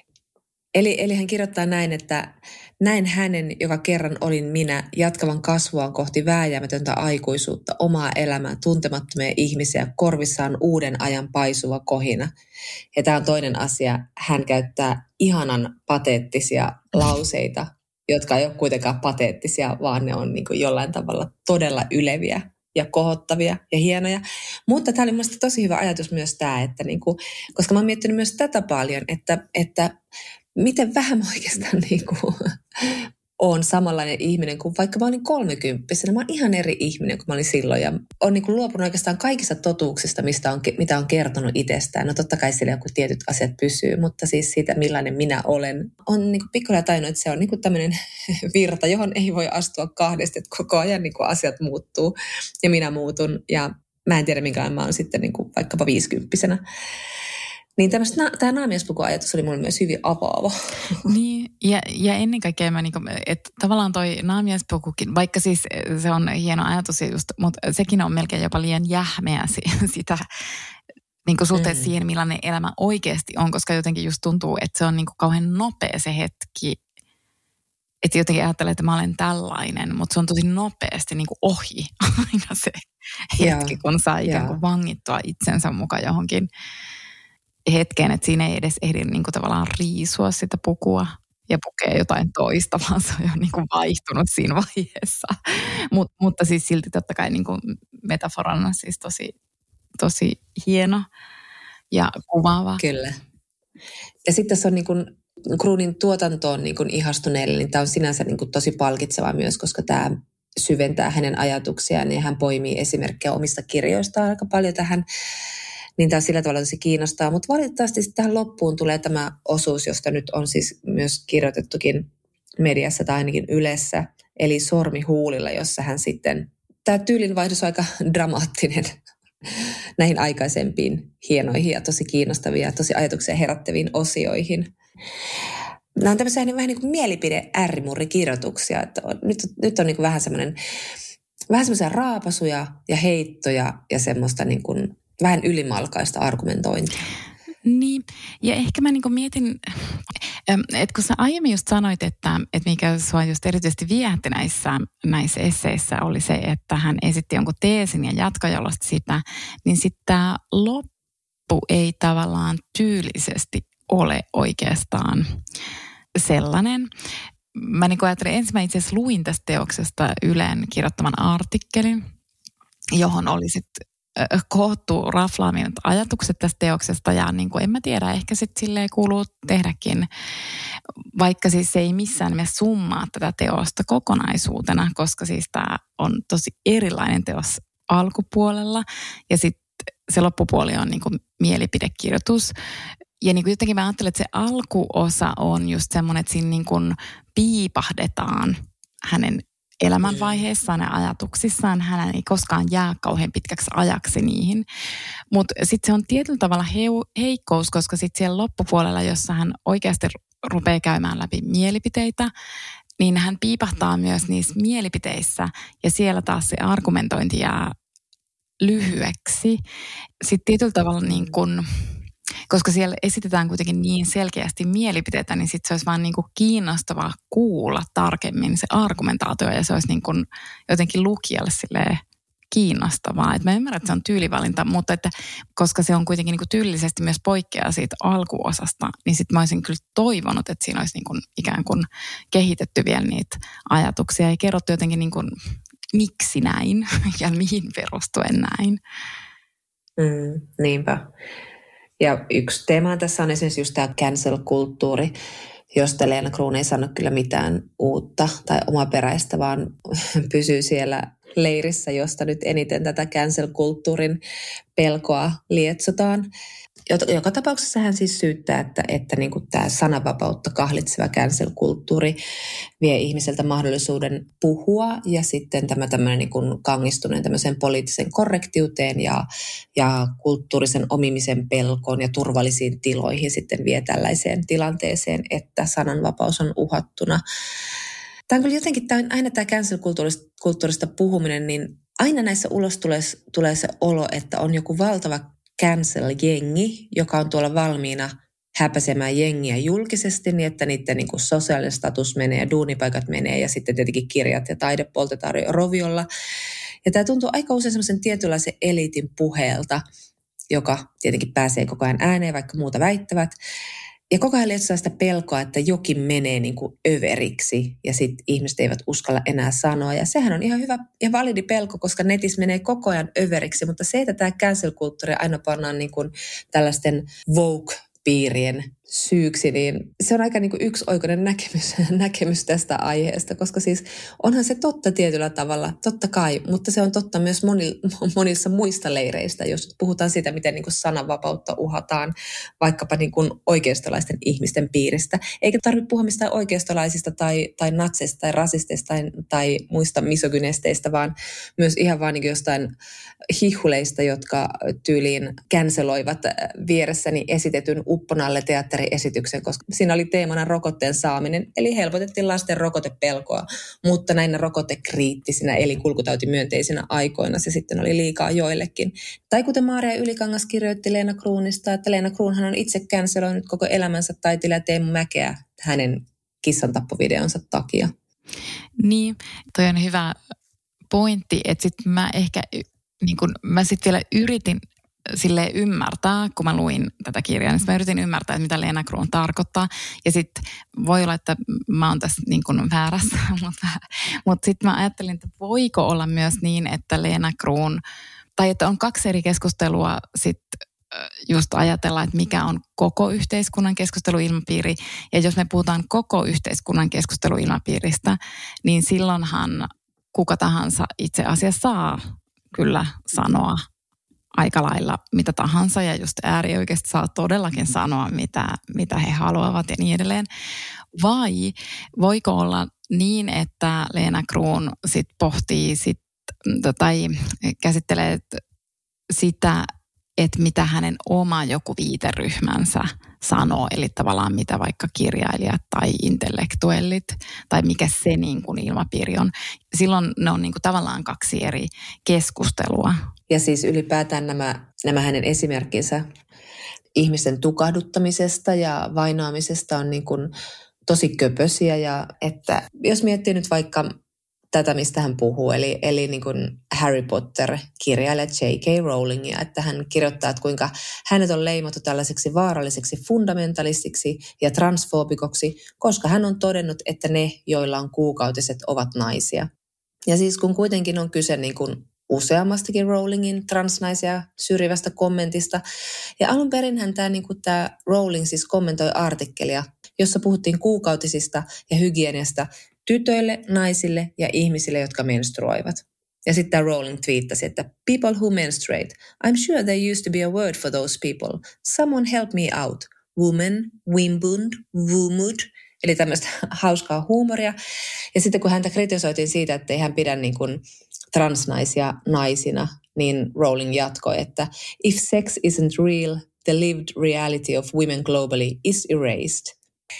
Speaker 3: Eli hän kirjoittaa näin, että näin hänen, joka kerran olin minä, jatkavan kasvuaan kohti vääjäämätöntä aikuisuutta, omaa elämää, tuntemattomia ihmisiä, korvissaan uuden ajan paisuva kohina. Ja tämä on toinen asia. Hän käyttää ihanan pateettisia lauseita, jotka ei ole kuitenkaan pateettisia, vaan ne on niin kuin jollain tavalla todella yleviä ja kohottavia ja hienoja. Mutta tämä oli mielestäni tosi hyvä ajatus myös tämä, että niin kuin, koska mä oon miettinyt myös tätä paljon, että miten vähän mä oikeastaan niin kuin olen samanlainen ihminen kuin vaikka mä olin 30-vuotiaana. Mä oon ihan eri ihminen kuin mä olin silloin ja olen niin kuin luopunut oikeastaan kaikista totuuksista, mitä on kertonut itsestään. No totta kai siellä joku tietyt asiat pysyy, mutta siis siitä millainen minä olen. On niin kuin pikkuhiljaa tajunnut, että se on niin kuin tämmöinen virta, johon ei voi astua kahdesti, että koko ajan niin kuin asiat muuttuu ja minä muutun ja mä en tiedä minkälainen mä oon sitten niin kuin vaikkapa 50-vuotiaana. Niin tämä naamiespuku-ajatus oli mulle myös hyvin avaava.
Speaker 4: Niin, ja ennen kaikkea että tavallaan toi naamiespukukin, vaikka siis se on hieno ajatus just, mutta sekin on melkein jopa liian jähmeä sitä niin kuin suhteessa siihen, millainen elämä oikeasti on, koska jotenkin just tuntuu, että se on niin kuin kauhean nopea se hetki. Että jotenkin ajattelee, että mä olen tällainen, mutta se on tosi nopeasti niin kuin ohi aina se hetki, kun saa ikään kuin vangittua itsensä mukaan johonkin hetkeen, että siinä ei edes ehdi niin kuin tavallaan riisua sitä pukua ja pukee jotain toista, vaan se on jo niin kuin vaihtunut siinä vaiheessa. Mutta siis silti totta kai niin kuin metaforana siis tosi hieno ja kuvaava.
Speaker 3: Kyllä. Ja sitten tässä on niin kuin Kruunin tuotantoon niin kuin ihastuneille, niin tämä on sinänsä niin kuin tosi palkitsevaa myös, koska tämä syventää hänen ajatuksiaan ja hän poimii esimerkkejä omista kirjoistaan aika paljon tähän. Niin tämä sillä tavalla tosi kiinnostaa, mutta valitettavasti tähän loppuun tulee tämä osuus, josta nyt on siis myös kirjoitettukin mediassa tai ainakin Ylessä, eli Sormi huulilla, jossa hän sitten, tämä tyylinvaihdos on aika dramaattinen näihin aikaisempiin hienoihin ja tosi kiinnostavia ja tosi ajatuksia herättäviin osioihin. Nämä on tämmöisiä vähän niin kuin mielipide-ärrimurrikirjoituksia, että nyt on niin kuin vähän semmoisia raapasuja ja heittoja ja semmoista niin kuin vähän ylimalkaista argumentointia.
Speaker 4: Niin, ja ehkä mä niin kuin mietin, että kun sä aiemmin just sanoit, että mikä sua just erityisesti viehätti näissä esseissä oli se, että hän esitti jonkun teesin ja jatkojalosti sitä, niin sitten tämä loppu ei tavallaan tyylisesti ole oikeastaan sellainen. Mä niin kuin ajattelin, ensin mä itse asiassa luin tästä teoksesta Ylen kirjoittaman artikkelin, johon oli sitten koottu raflaaminen ajatukset tästä teoksesta ja niin kuin en mä tiedä, ehkä sitten silleen kuuluu tehdäkin, vaikka siis se ei missään nimessä summaa tätä teosta kokonaisuutena, koska siis tämä on tosi erilainen teos alkupuolella ja sitten se loppupuoli on niin kuin mielipidekirjoitus. Ja niin kuin jotenkin mä ajattelen, että se alkuosa on just semmoinen, että siinä niin kuin piipahdetaan hänen elämänvaiheessaan ja ajatuksissaan. Hän ei koskaan jää kauhean pitkäksi ajaksi niihin. Mutta sitten se on tietyllä tavalla heikkous, koska sitten siellä loppupuolella, jossa hän oikeasti rupeaa käymään läpi mielipiteitä, niin hän piipahtaa myös niissä mielipiteissä ja siellä taas se argumentointi jää lyhyeksi. Sitten tietyllä tavalla niin kuin, koska siellä esitetään kuitenkin niin selkeästi mielipiteitä, niin sitten se olisi vaan niin kuin kiinnostavaa kuulla tarkemmin se argumentaatio ja se olisi niin kuin jotenkin lukijalle silleen kiinnostavaa. Et mä ymmärrän, että se on tyylivalinta, mutta että koska se on kuitenkin niin kuin tyylillisesti myös poikkeaa siitä alkuosasta, niin sitten mä olisin kyllä toivonut, että siinä olisi niin kuin ikään kuin kehitetty vielä niitä ajatuksia ja kerrottu jotenkin niin kuin miksi näin ja mihin perustuen näin.
Speaker 3: Niinpä. Ja yksi teema tässä on esimerkiksi just tämä cancel-kulttuuri, josta Leena Kruun ei sano kyllä mitään uutta tai omaperäistä, vaan pysyy siellä leirissä, josta nyt eniten tätä cancel-kulttuurin pelkoa lietsotaan. Joka tapauksessa hän siis syyttää, että niin kuin tämä sananvapautta kahlitseva cancel-kulttuuri vie ihmiseltä mahdollisuuden puhua ja sitten tämä tämmöinen niin kuin kangistuneen tämmöiseen poliittisen korrektiuteen ja kulttuurisen omimisen pelkoon ja turvallisiin tiloihin sitten vie tällaiseen tilanteeseen, että sananvapaus on uhattuna. Tämä on kyllä jotenkin, aina tämä cancel-kulttuurista puhuminen, niin aina näissä ulos tulee se olo, että on joku valtava cancel-jengi, joka on tuolla valmiina häpäisemään jengiä julkisesti niin, että niiden niin kuin sosiaalinen status menee ja duunipaikat menee ja sitten tietenkin kirjat ja taide poltetaan roviolla. Ja tämä tuntuu aika usein semmoisen tietynlaisen eliitin puheelta, joka tietenkin pääsee koko ajan ääneen, vaikka muuta väittävät. Ja koko ajan lietsoo sitä pelkoa, että jokin menee niin kuin överiksi ja sitten ihmiset eivät uskalla enää sanoa. Ja sehän on ihan hyvä ja validi pelko, koska netissä menee koko ajan överiksi. Mutta se, että tämä cancel-kulttuuri aina pannaan niin kuin tällaisten woke-piirien syyksi, niin se on aika niin kuin yksioikoinen näkemys tästä aiheesta, koska siis onhan se totta tietyllä tavalla, totta kai, mutta se on totta myös monissa muista leireistä, jos puhutaan siitä, miten niin kuin sananvapautta uhataan vaikkapa niin kuin oikeistolaisten ihmisten piiristä. Eikä tarvitse puhua mistään oikeistolaisista tai natseista tai rasisteista tai muista misogynesteistä, vaan myös ihan vaan niin kuin jostain hihuleista, jotka tyyliin canceloivat vieressäni esitetyn Upponalle teatteriesityksen, koska siinä oli teemana rokotteen saaminen, eli helpotettiin lasten rokotepelkoa, mutta näinä rokotekriittisinä eli kulkutautimyönteisinä aikoina se sitten oli liikaa joillekin. Tai kuten Maria Ylikangas kirjoitti Leena Kruunista, että Leena Kruunhan on itse canceloinut koko elämänsä taiteilija Teemu Mäkeä hänen kissantappovideonsa takia.
Speaker 4: Niin, toi on hyvä pointti, että sitten mä ehkä mä sitten vielä yritin silleen ymmärtää, kun mä luin tätä kirjaa, niin mä yritin ymmärtää, että mitä Leena Kruun tarkoittaa. Ja sitten voi olla, että mä oon tässä niin kuin väärässä, mutta sitten mä ajattelin, että voiko olla myös niin, että Leena Kruun, tai että on kaksi eri keskustelua sitten just ajatella, että mikä on koko yhteiskunnan keskusteluilmapiiri. Ja jos me puhutaan koko yhteiskunnan keskusteluilmapiiristä, niin silloinhan kuka tahansa itse asiassa saa kyllä sanoa aika lailla mitä tahansa ja just äärioikeasti saa todellakin sanoa mitä he haluavat ja niin edelleen. Vai voiko olla niin, että Leena Kruun sit pohtii tai käsittelee sitä, että mitä hänen oma joku viiteryhmänsä sanoo, eli tavallaan mitä vaikka kirjailijat tai intellektuellit, tai mikä se niin kuin ilmapiiri on. Silloin ne on niin kuin tavallaan kaksi eri keskustelua.
Speaker 3: Ja siis ylipäätään nämä hänen esimerkkinsä ihmisten tukahduttamisesta ja vainoamisesta on niin kuin tosi köpösiä. Ja että jos miettii nyt vaikka tätä, mistä hän puhuu, eli niin kuin Harry Potter-kirjailija J.K. Rowlingia, että hän kirjoittaa, että kuinka hänet on leimattu tällaiseksi vaaralliseksi fundamentalistiksi ja transfoobikoksi, koska hän on todennut, että ne, joilla on kuukautiset, ovat naisia. Ja siis kun kuitenkin on kyse niin kuin useammastakin Rowlingin transnaisia syrjivästä kommentista, ja alun perinhän tämä Rowling siis kommentoi artikkelia, jossa puhuttiin kuukautisista ja hygieniasta tytöille, naisille ja ihmisille, jotka menstruoivat. Ja sitten tämä Rowling twiittasi, että people who menstruate, I'm sure there used to be a word for those people. Someone help me out. Woman, wimbund, wumud. Eli tämmöistä hauskaa huumoria. Ja sitten kun häntä kritisoitiin siitä, että ei hän pidä niin kuin transnaisia naisina, niin Rowling jatkoi, että if sex isn't real, the lived reality of women globally is erased.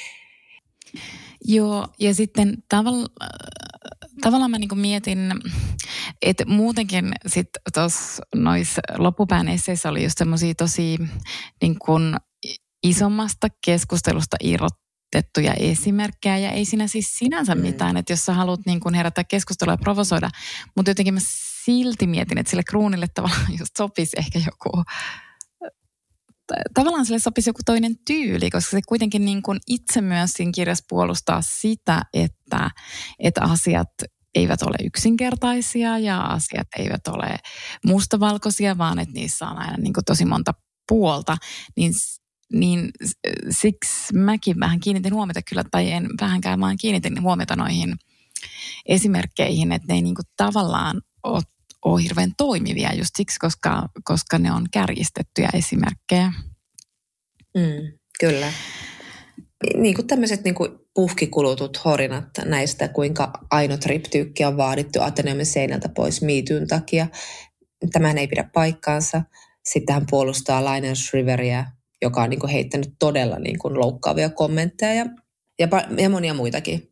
Speaker 4: Joo, ja sitten tavallaan mä niin mietin, että muutenkin sitten tuossa noissa loppupään esseissä oli just semmoisia tosi niin kuin isommasta keskustelusta irrotettuja esimerkkejä, ja ei siinä siis sinänsä mitään, että jos sä haluat niin kuin herättää keskustelua ja provosoida, mutta jotenkin mä silti mietin, että sille Kruunille tavallaan just sopisi ehkä joku, tavallaan sille sopisi joku toinen tyyli, koska se kuitenkin niin kuin itse myös siinä kirjassa puolustaa sitä, että asiat eivät ole yksinkertaisia ja asiat eivät ole mustavalkoisia, vaan että niissä on aina niin kuin tosi monta puolta, niin siksi mäkin vähän kiinnitin huomiota kyllä, tai en vähänkään, vaan kiinnitin huomiota noihin esimerkkeihin, että ne ei niin kuin tavallaan ole hirveän toimivia just siksi, koska ne on kärjistettyjä esimerkkejä.
Speaker 3: Kyllä. Niin kuin tämmöiset niin kuin puhkikulutut horinat näistä, kuinka Aino-triptyykki on vaadittu Ateneumin seinältä pois Me Toon takia. Tämähän ei pidä paikkaansa. Sitten hän puolustaa Lionel Shriveria, joka on niin kuin heittänyt todella niin kuin loukkaavia kommentteja ja monia muitakin.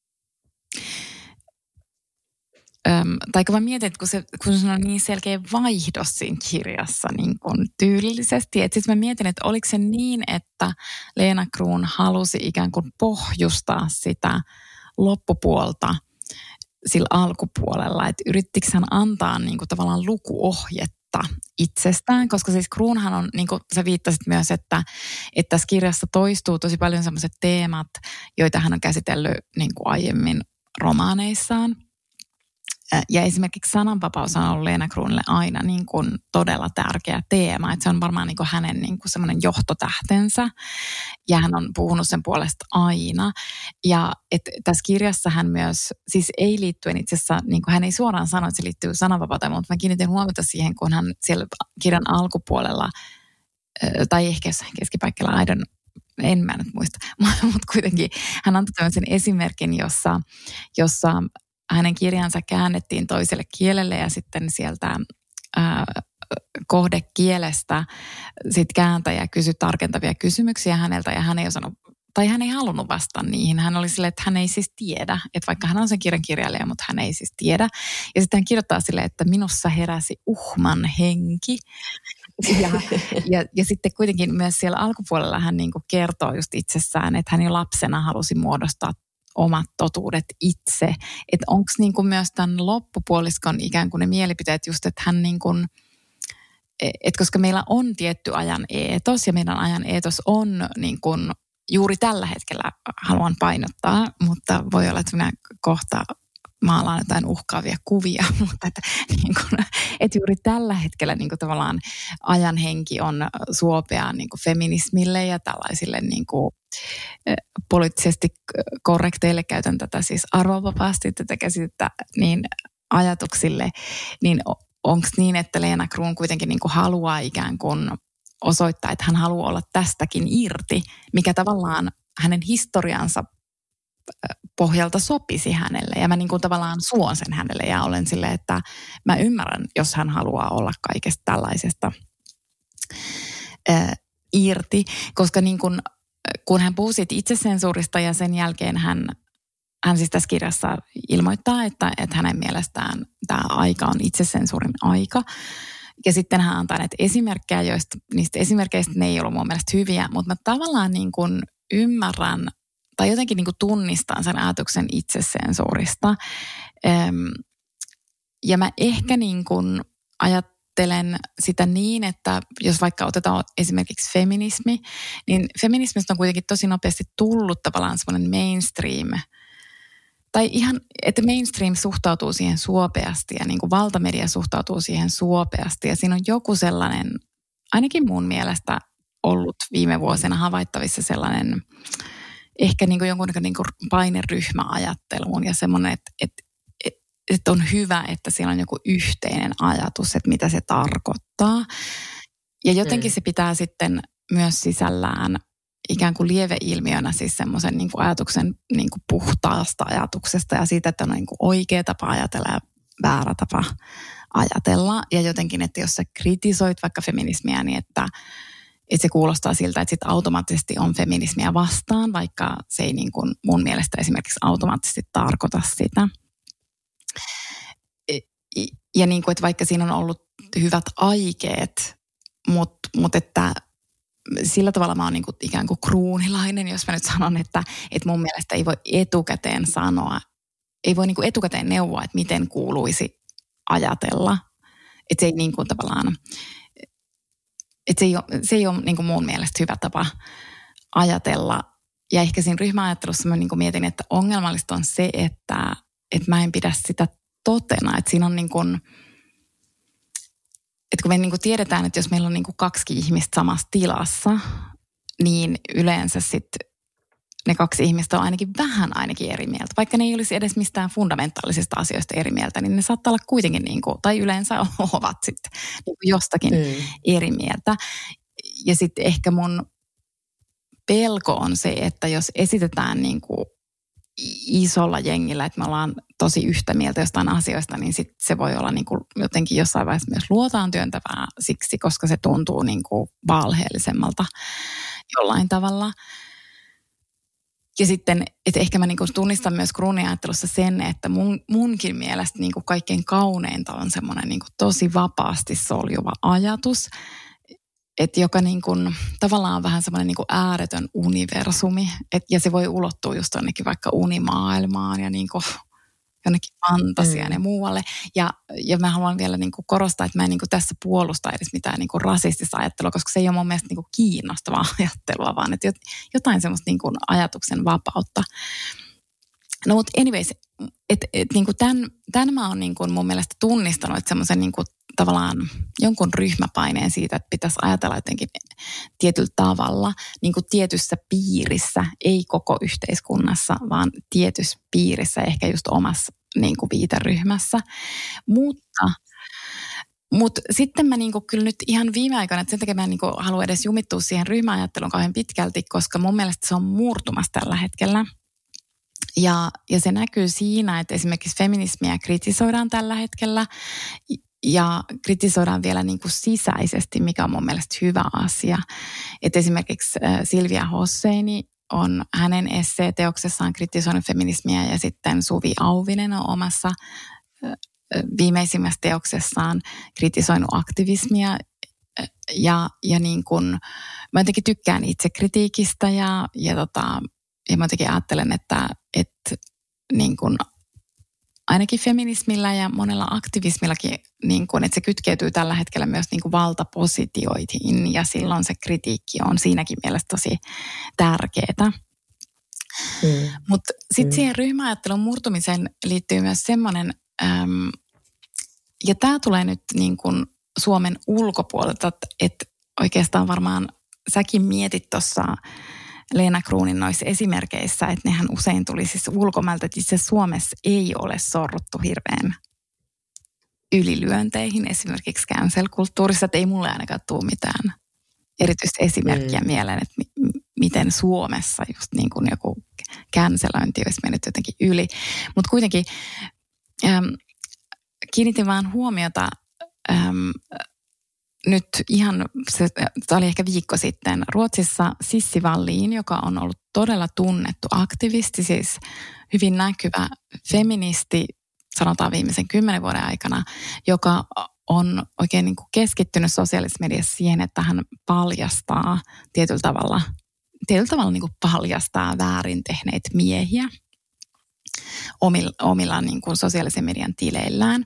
Speaker 4: Tai kun mä mietin, että kun se on niin selkeä vaihdos siinä kirjassa niin kuin tyylillisesti, että sitten mä mietin, että oliko se niin, että Leena Kruun halusi ikään kuin pohjustaa sitä loppupuolta sillä alkupuolella, että yrittikö hän antaa niin kuin tavallaan lukuohjetta itsestään, koska siis Kruunhan on, niin kuin sä viittasit myös, että tässä kirjassa toistuu tosi paljon sellaiset teemat, joita hän on käsitellyt niin kuin aiemmin romaaneissaan. Ja esimerkiksi sananvapaus on ollut Leena Kruunille aina niin kuin todella tärkeä teema, että se on varmaan niin kuin hänen niin kuin semmoinen johtotähtensä ja hän on puhunut sen puolesta aina. Ja tässä kirjassa hän myös, siis ei liittyen itse asiassa, niin kuin hän ei suoraan sano, että se liittyy sananvapauteen, mutta mä kiinnitin huomiota siihen, kun hän siellä kirjan alkupuolella, tai ehkä jossain keskipaikalla, en mä nyt muista, mutta kuitenkin hän antoi tämmöisen esimerkin, jossa hänen kirjansa käännettiin toiselle kielelle ja sitten sieltä kohdekielestä sit kääntäjä kysyi tarkentavia kysymyksiä häneltä ja hän ei osannut, tai hän ei halunnut vastata niihin. Hän oli silleen, että hän ei siis tiedä, että vaikka hän on sen kirjan kirjailija, mutta hän ei siis tiedä. Ja sitten hän kirjoittaa silleen, että minussa heräsi uhman henki. Ja sitten kuitenkin myös siellä alkupuolella hän niin kuin kertoo just itsessään, että hän jo lapsena halusi muodostaa omat totuudet itse. Että onko niin kuin myös tämän loppupuoliskon ikään kuin ne mielipiteet just, että hän niin kuin, että koska meillä on tietty ajan eetos ja meidän ajan eetos on niin kuin juuri tällä hetkellä haluan painottaa, mutta voi olla, että minä kohta maalaan jotain uhkaavia kuvia, mutta että juuri tällä hetkellä niin kuin tavallaan ajan henki on suopea niin kuin feminismille ja tällaisille niin kuin poliittisesti korrekteille, käytän tätä siis arvovapaasti tätä käsitettä, niin ajatuksille, niin onko niin, että Leena Kruun kuitenkin niin kuin haluaa ikään kuin osoittaa, että hän haluaa olla tästäkin irti, mikä tavallaan hänen historiansa pohjalta sopisi hänelle. Ja mä niin kuin tavallaan suon sen hänelle ja olen silleen, että mä ymmärrän, jos hän haluaa olla kaikesta tällaisesta irti. Koska niin kuin, kun hän puhuu siitä itsesensuurista ja sen jälkeen hän siis tässä kirjassa ilmoittaa, että hänen mielestään tämä aika on itsesensuurin aika. Ja sitten hän antaa näitä esimerkkejä, joista niistä esimerkkeistä ne ei ollut mun mielestä hyviä, mutta mä tavallaan niin kuin ymmärrän tai jotenkin niin kuin tunnistan sen ajatuksen itsesensuurista. Ja mä ehkä niin kuin ajattelen sitä niin, että jos vaikka otetaan esimerkiksi feminismi, niin feminismistä on kuitenkin tosi nopeasti tullut tavallaan semmoinen mainstream, tai ihan, että mainstream suhtautuu siihen suopeasti ja niin kuin valtamedia suhtautuu siihen suopeasti. Ja siinä on joku sellainen, ainakin mun mielestä ollut viime vuosina havaittavissa sellainen, ehkä niin kuin jonkun niin kuin paineryhmäajatteluun ja semmoinen, että on hyvä, että siellä on joku yhteinen ajatus, että mitä se tarkoittaa. Ja jotenkin se pitää sitten myös sisällään ikään kuin lieveilmiönä siis semmoisen niin kuin ajatuksen niin kuin puhtaasta ajatuksesta ja siitä, että on niin kuin oikea tapa ajatella ja väärä tapa ajatella. Ja jotenkin, että jos sä kritisoit vaikka feminismiä, niin että se kuulostaa siltä, että sit automaattisesti on feminismiä vastaan, vaikka se ei niin kuin mun mielestä esimerkiksi automaattisesti tarkoita sitä. Ja niin kuin, että vaikka siinä on ollut hyvät aikeet, mutta että sillä tavalla mä oon niin kuin ikään kuin kruunilainen, jos mä nyt sanon, että mun mielestä ei voi etukäteen sanoa, ei voi niin kuin etukäteen neuvoa, että miten kuuluisi ajatella. Että se ei niin kuin tavallaan, että se ei ole niin kuin mun mielestä hyvä tapa ajatella. Ja ehkä siinä ryhmäajattelussa mä niin kuin mietin, että ongelmallista on se, että mä en pidä sitä totena. Että siinä on niin kuin, että kun me niin kuin tiedetään, että jos meillä on niin kuin 2 ihmistä samassa tilassa, niin yleensä sitten ne 2 ihmistä on ainakin eri mieltä. Vaikka ne ei olisi edes mistään fundamentaalisista asioista eri mieltä, niin ne saattaa olla kuitenkin, niin kuin, tai yleensä ovat sitten niin kuin jostakin eri mieltä. Ja sitten ehkä mun pelko on se, että jos esitetään niin kuin isolla jengillä, että me ollaan tosi yhtä mieltä jostain asioista, niin sit se voi olla niin kuin jotenkin jossain vaiheessa myös luotaan työntävää siksi, koska se tuntuu niin kuin valheellisemmalta jollain tavalla. Ja sitten, että ehkä mä niin kuin tunnistan myös kruuniajattelussa sen, että munkin mielestä niin kuin kaikkein kauneinta on semmoinen niin kuin tosi vapaasti soljuva ajatus, että joka niin kuin, tavallaan on vähän semmoinen niin kuin ääretön universumi, ja se voi ulottua just jonnekin vaikka unimaailmaan ja niin kuin jonnekin fantasiaan ja muualle. Ja mä haluan vielä niin kuin korostaa, että mä en niin kuin tässä puolusta edes mitään niin kuin rasistista ajattelua, koska se ei ole mun mielestä niin kuin kiinnostavaa ajattelua, vaan että jotain semmoista niin kuin ajatuksen vapautta. No mutta anyways, niin kuin tämän mä oon niin kuin mun mielestä tunnistanut, että semmoisen niin kuin tavallaan jonkun ryhmäpaineen siitä, että pitäisi ajatella jotenkin tietyllä tavalla, niin kuin tietyssä piirissä, ei koko yhteiskunnassa, vaan tietyssä piirissä, ehkä just omassa niin kuin viiteryhmässä. Mutta sitten mä niinku kyllä nyt ihan viime aikoina, että sen takia mä en niinku halua edes jumittua siihen ryhmäajatteluun kauhean pitkälti, koska mun mielestä se on murtumassa tällä hetkellä. Ja se näkyy siinä, että esimerkiksi feminismiä kritisoidaan tällä hetkellä ja kritisoidaan vielä niinku sisäisesti, mikä on mun mielestä hyvä asia. Että esimerkiksi Silvia Hosseini on hänen esseeteoksessaan kritisoinut feminismiä ja sitten Suvi Auvinen on omassa viimeisimmässä teoksessaan kritisoinut aktivismia ja niin kuin, mä jotenkin tykkään itsekritiikistä ja mä jotenkin ajattelen, että niin kuin ainakin feminismillä ja monella aktivismillakin, niin kuin, että se kytkeytyy tällä hetkellä myös niin kuin valtapositioihin ja silloin se kritiikki on siinäkin mielessä tosi tärkeää. Mutta sitten siihen ryhmäajattelun murtumiseen liittyy myös semmoinen, ja tämä tulee nyt niin kuin Suomen ulkopuolelta, että oikeastaan varmaan säkin mietit tuossa Leena Kruunin noissa esimerkkeissä, että nehän usein tuli siis ulkomailta, että itse Suomessa ei ole sorruttu hirveän ylilyönteihin esimerkiksi cancel-kulttuurissa, että ei mulle ainakaan tule mitään erityistä esimerkkiä mieleen, että miten Suomessa just niin kuin joku cancelointi olisi mennyt jotenkin yli. Mutta kuitenkin kiinnitin vaan huomiota nyt ihan, se oli ehkä viikko sitten, Ruotsissa Cissi Wallin, joka on ollut todella tunnettu aktivisti, siis hyvin näkyvä feministi, sanotaan viimeisen 10 vuoden aikana, joka on oikein niin kuin keskittynyt sosiaalisessa mediassa siihen, että hän paljastaa tietyllä tavalla niin kuin paljastaa väärin tehneitä miehiä omilla niin kuin sosiaalisen median tileillään.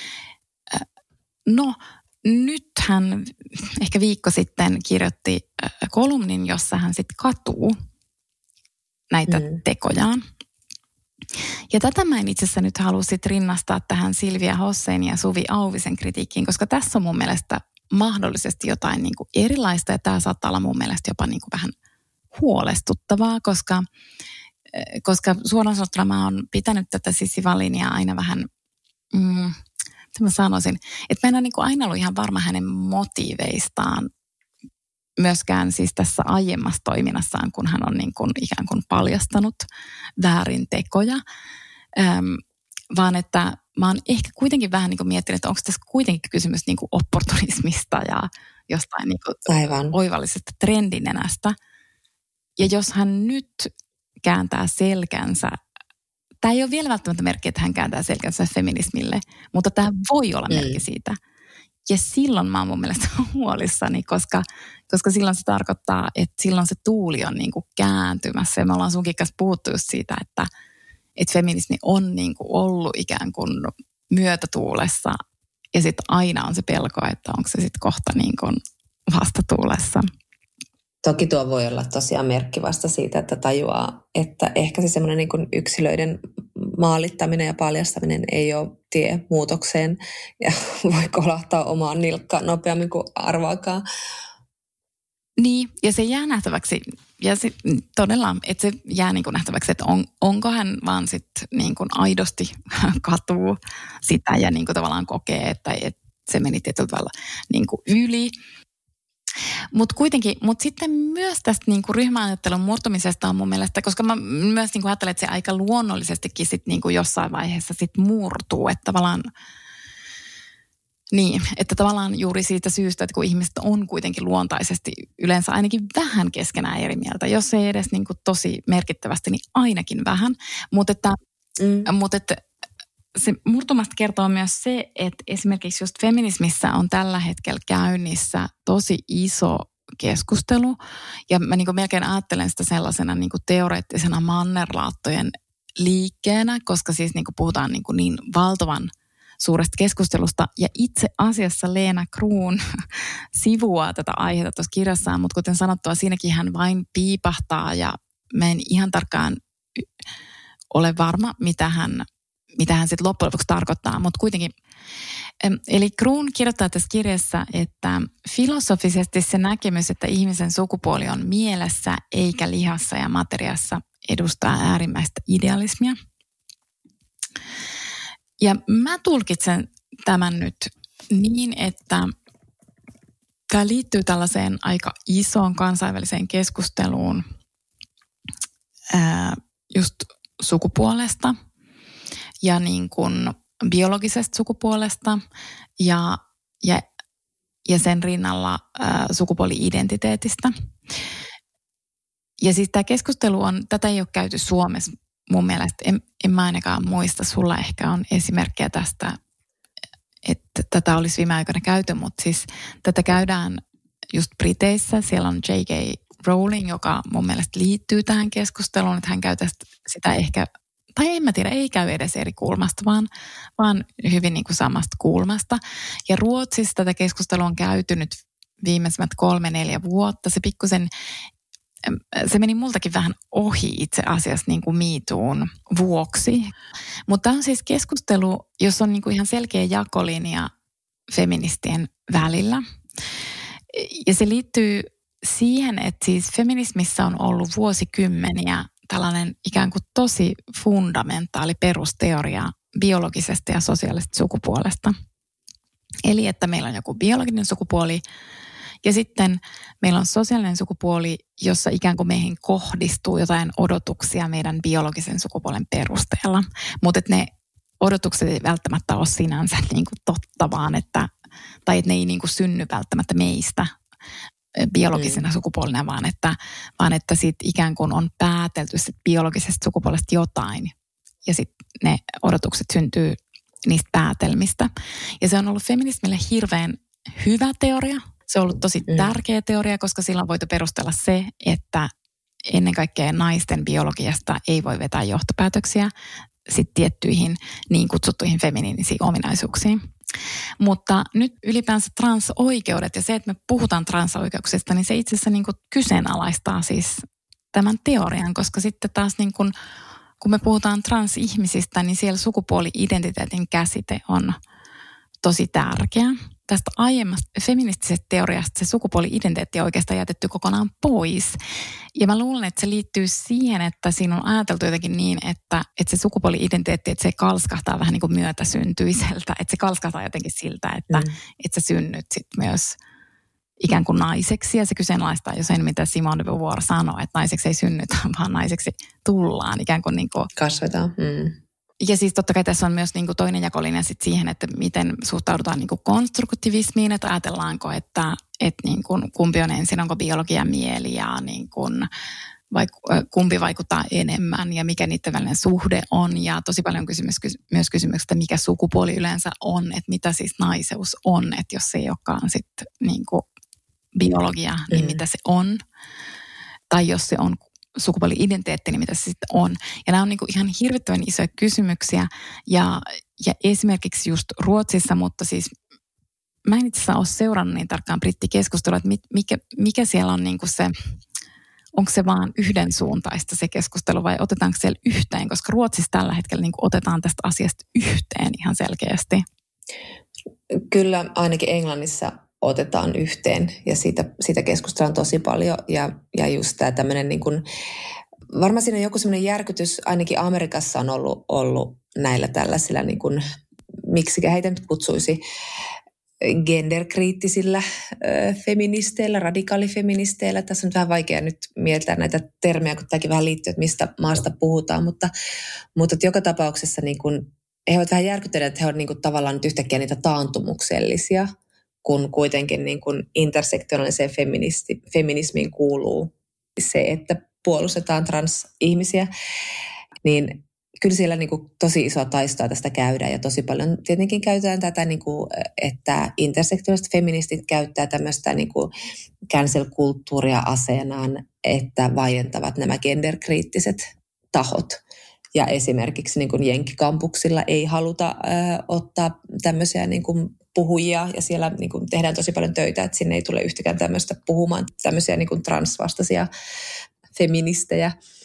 Speaker 4: No, nyt hän ehkä viikko sitten kirjoitti kolumnin, jossa hän sitten katuu näitä tekojaan. Ja tätä mä en itse asiassa nyt halua sit rinnastaa tähän Silvia Hosseinin ja Suvi Auvisen kritiikkiin, koska tässä on mun mielestä mahdollisesti jotain niin kuin erilaista ja tämä saattaa olla mun mielestä jopa niin kuin vähän huolestuttavaa, koska suoraan sanottuna mä oon pitänyt tätä Cissi Wallinia aina vähän, mitä mä sanoisin, että mä en ole niin kuin aina ollut ihan varma hänen motiiveistaan myöskään siis tässä aiemmassa toiminnassaan, kun hän on niin kuin ikään kuin paljastanut väärin tekoja, vaan että mä oon ehkä kuitenkin vähän niin kuin miettinyt, että onko tässä kuitenkin kysymys niin kuin opportunismista ja jostain niin kuin oivallisesta trendinenästä. Ja jos hän nyt kääntää selkänsä, tämä ei ole vielä välttämättä merkki, että hän kääntää selkänsä feminismille, mutta tämä voi olla merkki siitä. Ja silloin mä oon mun mielestä huolissani, koska silloin se tarkoittaa, että silloin se tuuli on niin kuin kääntymässä. Ja me ollaan sunkin kanssa puhuttu just siitä, että feminismi on niin kuin ollut ikään kuin myötätuulessa. Ja sitten aina on se pelko, että onko se sitten kohta niin kuin vastatuulessa.
Speaker 3: Toki tuo voi olla tosiaan merkki vasta siitä, että tajuaa, että ehkä se semmoinen niin kuin yksilöiden maalittaminen ja paljastaminen ei ole tie muutokseen ja voi kolahtaa omaan nilkkaan nopeammin kuin arvaakaan.
Speaker 4: Niin, ja se jää nähtäväksi, ja se, todella, että se jää niin kuin nähtäväksi, että onko hän vaan sitten niin kuin aidosti katuu sitä ja niin kuin tavallaan kokee, että se meni tietyllä tavalla niin kuin yli. Mutta sitten myös tästä niinku ryhmäajattelun murtumisesta on mun mielestä, koska mä myös niinku ajattelen, että se aika luonnollisestikin sit niinku jossain vaiheessa sit murtuu, että tavallaan juuri siitä syystä, että kun ihmiset on kuitenkin luontaisesti yleensä ainakin vähän keskenään eri mieltä, jos ei edes niinku tosi merkittävästi, niin ainakin vähän, mutta se murtumasta kertoo myös se, että esimerkiksi just feminismissä on tällä hetkellä käynnissä tosi iso keskustelu. Ja mä niin kuin melkein ajattelen sitä sellaisena niin kuin teoreettisena mannerlaattojen liikkeenä, koska siis niin kuin puhutaan niin valtavan suuresta keskustelusta. Ja itse asiassa Leena Kruun sivuaa tätä aihetta tuossa kirjassaan, mutta kuten sanottua, siinäkin hän vain piipahtaa ja mä en ihan tarkkaan ole varma, mitä hän mitä hän sitten loppujen lopuksi tarkoittaa, mutta kuitenkin. Eli Grun kirjoittaa tässä kirjassa, että filosofisesti se näkemys, että ihmisen sukupuoli on mielessä eikä lihassa ja materiassa, edustaa äärimmäistä idealismia. Ja mä tulkitsen tämän nyt niin, että tämä liittyy tällaiseen aika isoon kansainväliseen keskusteluun just sukupuolesta ja niin kuin biologisesta sukupuolesta ja sen rinnalla sukupuoli-identiteetistä. Ja siis tämä keskustelu tätä ei ole käyty Suomessa mun mielestä, en mä ainakaan muista, sulla ehkä on esimerkkejä tästä, että tätä olisi viime aikoina käyty, mutta siis tätä käydään just Briteissä, siellä on J.K. Rowling, joka mun mielestä liittyy tähän keskusteluun, että hän käy sitä ehkä, tai en mä tiedä, ei käy edes eri kulmasta, vaan hyvin niin kuin samasta kulmasta. Ja Ruotsissa tätä keskustelua on käyty nyt viimeisemmät 3-4 vuotta. Se meni multakin vähän ohi itse asiassa niin kuin Me Toon vuoksi. Mutta tämä on siis keskustelu, jossa on niin kuin ihan selkeä jakolinja feministien välillä. Ja se liittyy siihen, että siis feminismissä on ollut vuosikymmeniä tällainen ikään kuin tosi fundamentaali perusteoria biologisesta ja sosiaalisesta sukupuolesta. Eli että meillä on joku biologinen sukupuoli ja sitten meillä on sosiaalinen sukupuoli, jossa ikään kuin meihin kohdistuu jotain odotuksia meidän biologisen sukupuolen perusteella. Mutta ne odotukset ei välttämättä ole sinänsä niin kuin totta, tai että ne ei niin kuin synny välttämättä meistä biologisena sukupuolena, vaan että siitä ikään kuin on päätelty sit biologisesta sukupuolesta jotain. Ja sitten ne odotukset syntyy niistä päätelmistä. Ja se on ollut feminismille hirveän hyvä teoria. Se on ollut tosi tärkeä teoria, koska sillä on voitu perustella se, että ennen kaikkea naisten biologiasta ei voi vetää johtopäätöksiä sitten tiettyihin niin kutsuttuihin feminiinisiin ominaisuuksiin. Mutta nyt ylipäänsä transoikeudet ja se, että me puhutaan transoikeuksista, niin se itse asiassa niin kuin kyseenalaistaa siis tämän teorian, koska sitten taas niin kuin, kun me puhutaan transihmisistä, niin siellä sukupuoli-identiteetin käsite on tosi tärkeä. Tästä aiemmasta feministisestä teoriasta se sukupuoli-identiteetti on oikeastaan jätetty kokonaan pois. Ja mä luulen, että se liittyy siihen, että siinä on ajateltu jotenkin niin, että se sukupuoli-identiteetti, että se kalskahtaa vähän niin kuin myötäsyntyiseltä. Että se kalskahtaa jotenkin siltä, että sä synnyt sit myös ikään kuin naiseksi. Ja se kyseenalaistaa jo sen, mitä Simone de Beauvoir sanoi, että naiseksi ei synnytä, vaan naiseksi tullaan. Ikään kuin
Speaker 3: kasvetaan.
Speaker 4: Ja siis totta kai tässä on myös niin kuin toinen jakolinja sit siihen, että miten suhtaudutaan niin kuin konstruktivismiin, että ajatellaanko, että niin kuin kumpi on ensin, onko biologia ja mieli ja niin kuin, kumpi vaikuttaa enemmän ja mikä niiden välinen suhde on. Ja tosi paljon myös kysymyksestä, mikä sukupuoli yleensä on, että mitä siis naiseus on, että jos se ei olekaan sitten niin kuin biologia, niin mitä se on. Tai jos se on sukupuoli-identiteetti, niin mitä se sitten on. Ja nämä on niin kuin ihan hirvittävän isoja kysymyksiä. Ja esimerkiksi just Ruotsissa, mutta siis mä en itse asiassa ole seurannut niin tarkkaan brittikeskustelua, että mikä siellä on niin kuin se, onko se vaan yhdensuuntaista se keskustelu vai otetaanko siellä yhteen, koska Ruotsissa tällä hetkellä niin kuin otetaan tästä asiasta yhteen ihan selkeästi.
Speaker 3: Kyllä ainakin Englannissa otetaan yhteen ja siitä keskustellaan tosi paljon ja just tämä tämmöinen niin kuin, varmaan siinä joku semmoinen järkytys, ainakin Amerikassa on ollut näillä tällaisilla niin kuin, miksikä heitä nyt kutsuisi, genderkriittisillä feministeillä, radikaalifeministeillä. Tässä on vähän vaikea nyt mieltää näitä termejä, kun tämäkin vähän liittyy, että mistä maasta puhutaan, mutta joka tapauksessa niin kuin, he ovat vähän järkyttäneet, että he ovat niin kuin, tavallaan nyt yhtäkkiä niitä taantumuksellisia, kun kuitenkin niin kuin intersektionaaliseen feminismiin kuuluu se, että puolustetaan transihmisiä, niin kyllä siellä niin kuin tosi isoa taistoa tästä käydään ja tosi paljon tietenkin käytetään tätä, niin kuin, että intersektionaaliset feministit käyttää tämmöistä niin kuin cancel-kulttuuria aseenaan, että vaientavat nämä genderkriittiset tahot. Ja esimerkiksi niin kuin Jenkkikampuksilla ei haluta ottaa tämmöisiä niin kuin puhujia ja siellä niin kuin tehdään tosi paljon töitä, että sinne ei tule yhtäkään tämmöistä puhumaan tämmöisiä niin kuin transvastaisia feministejä.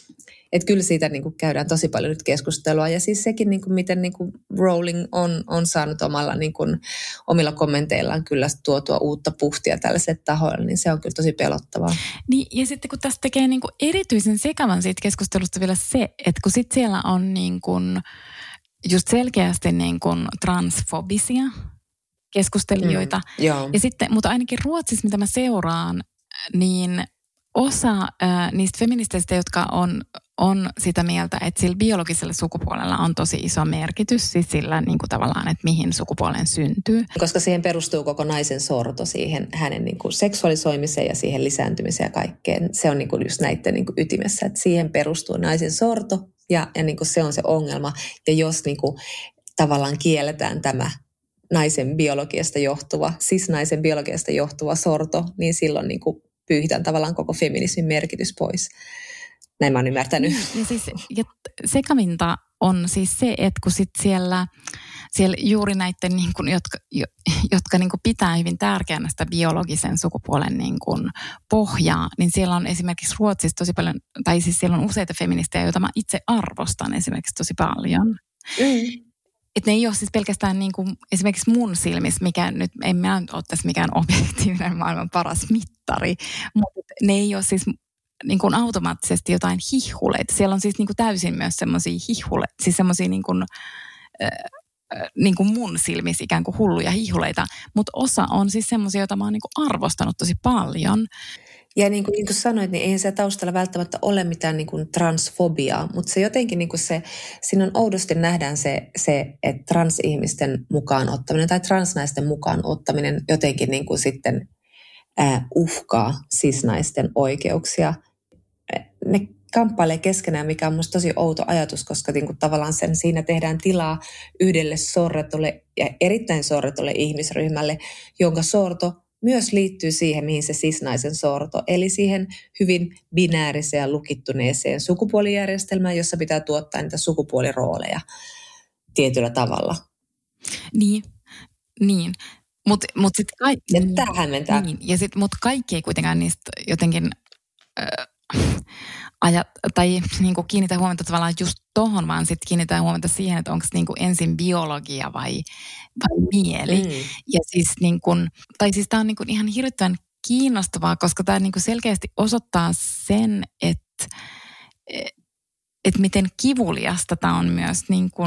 Speaker 3: Että kyllä siitä niin kuin käydään tosi paljon nyt keskustelua. Ja siis sekin, niin kuin miten niin kuin Rowling on saanut omilla kommenteillaan kyllä tuotua uutta puhtia tällaiselle tahoille, niin se on kyllä tosi pelottavaa.
Speaker 4: Niin, ja sitten kun tästä tekee niin kuin erityisen sekavan siitä keskustelusta vielä se, että kun sitten siellä on niin kuin just selkeästi niin kuin transfobisia keskustelijoita. Ja sitten, mutta ainakin Ruotsissa, mitä mä seuraan, niin osa niistä feministeistä, jotka on sitä mieltä, että sillä biologisella sukupuolella on tosi iso merkitys, siis sillä niin kuin tavallaan, että mihin sukupuoleen syntyy.
Speaker 3: Koska siihen perustuu koko naisen sorto, siihen hänen niin kuin seksuaalisoimiseen ja siihen lisääntymiseen ja kaikkeen. Se on niin kuin just näiden niin kuin ytimessä, että siihen perustuu naisen sorto ja niin kuin se on se ongelma. Ja jos niin kuin tavallaan kielletään tämä naisen biologiasta johtuva, naisen biologiasta johtuva sorto, niin silloin niin kuin pyyhitään tavallaan koko feminismin merkitys pois. Näin mä oon ymmärtänyt.
Speaker 4: Ja sekavinta on siis se, että kun sit siellä juuri näiden, niin kun, jotka niin kun pitää hyvin tärkeänä sitä biologisen sukupuolen niin kun pohjaa, niin siellä on esimerkiksi Ruotsissa tosi paljon, tai siis siellä on useita feministejä, joita mä itse arvostan esimerkiksi tosi paljon. Että ne ei ole siis pelkästään niin kuin esimerkiksi mun silmissä, mikä nyt, en mä ole tässä mikään objektiivinen maailman paras mittari, mutta ne ei ole siis niin kuin automaattisesti jotain hihuleita. Siellä on siis niin kuin täysin myös semmoisia hihuleita, siis semmoisia niin kuin mun silmissä ikään kuin hulluja hihuleita, mutta osa on siis semmoisia, joita mä oon niin kuin arvostanut tosi paljon.
Speaker 3: Ja niin kuin sanoit, niin eihän se taustalla välttämättä ole mitään niin kuin transfobiaa, mutta se jotenkin niin kuin siinä on oudosti nähdään se, että transihmisten mukaan ottaminen tai transnaisten mukaan ottaminen jotenkin niin kuin sitten uhkaa cisnaisten oikeuksia. Ne kamppailee keskenään, mikä on minusta tosi outo ajatus, koska niin kuin tavallaan siinä tehdään tilaa yhdelle sorretulle ja erittäin sorretulle ihmisryhmälle, jonka sorto myös liittyy siihen, mihin se cisnaisen sorto, eli siihen hyvin binääriseen ja lukittuneeseen sukupuolijärjestelmään, jossa pitää tuottaa niitä sukupuolirooleja tietyllä tavalla.
Speaker 4: Niin. Mut sit
Speaker 3: ja tämä hämmentää.
Speaker 4: Niin, ja mut kaikki ei kuitenkaan niistä jotenkin tai niinku kiinnitä huomiota tavallaan just tohon, vaan sitten kiinnitään huomiota siihen, että onko niinku ensin biologia vai mieli. Ja siis siis tämä on niinku ihan hirveän kiinnostavaa, koska tämä niinku selkeästi osoittaa sen, että miten kivuliasta tämä on myös niinku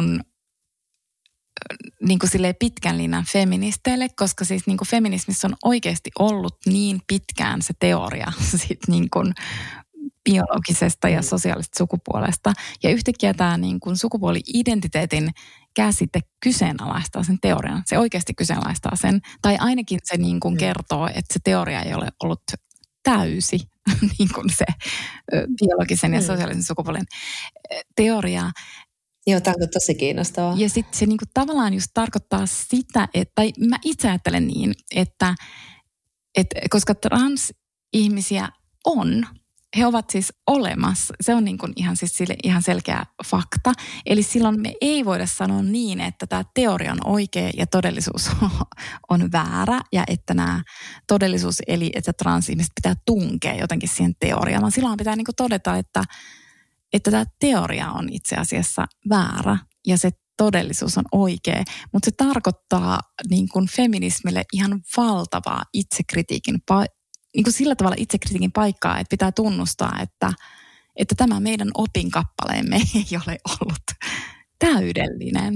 Speaker 4: silleen pitkän linjan feministeille, koska siis niinku feminismissä on oikeasti ollut niin pitkään se teoria sit niinku biologisesta ja sosiaalisesta sukupuolesta. Ja yhtäkkiä tämä niin kuin sukupuoli-identiteetin käsite kyseenalaistaa sen teorian. Se oikeasti kyseenalaistaa sen. Tai ainakin se niin kuin kertoo, että se teoria ei ole ollut täysi, niin kuin se biologisen ja sosiaalisen sukupuolen teoria.
Speaker 3: Joo, tämä on tosi kiinnostavaa.
Speaker 4: Ja sitten se niin kuin tavallaan just tarkoittaa sitä, tai mä itse ajattelen niin, että koska transihmisiä on, he ovat siis olemassa. Se on niin kuin ihan selkeä fakta. Eli silloin me ei voida sanoa niin, että tämä teoria on oikea ja todellisuus on väärä. Ja että nämä todellisuus, eli että transihmiset pitää tunkea jotenkin siihen teoriaan. Vaan silloin pitää niin kuin todeta, että tämä teoria on itse asiassa väärä ja se todellisuus on oikea. Mutta se tarkoittaa niin kuin feminismille ihan valtavaa itsekritiikin niin kuin sillä tavalla itsekritiikin paikkaa, että pitää tunnustaa, että tämä meidän opinkappaleemme ei ole ollut täydellinen.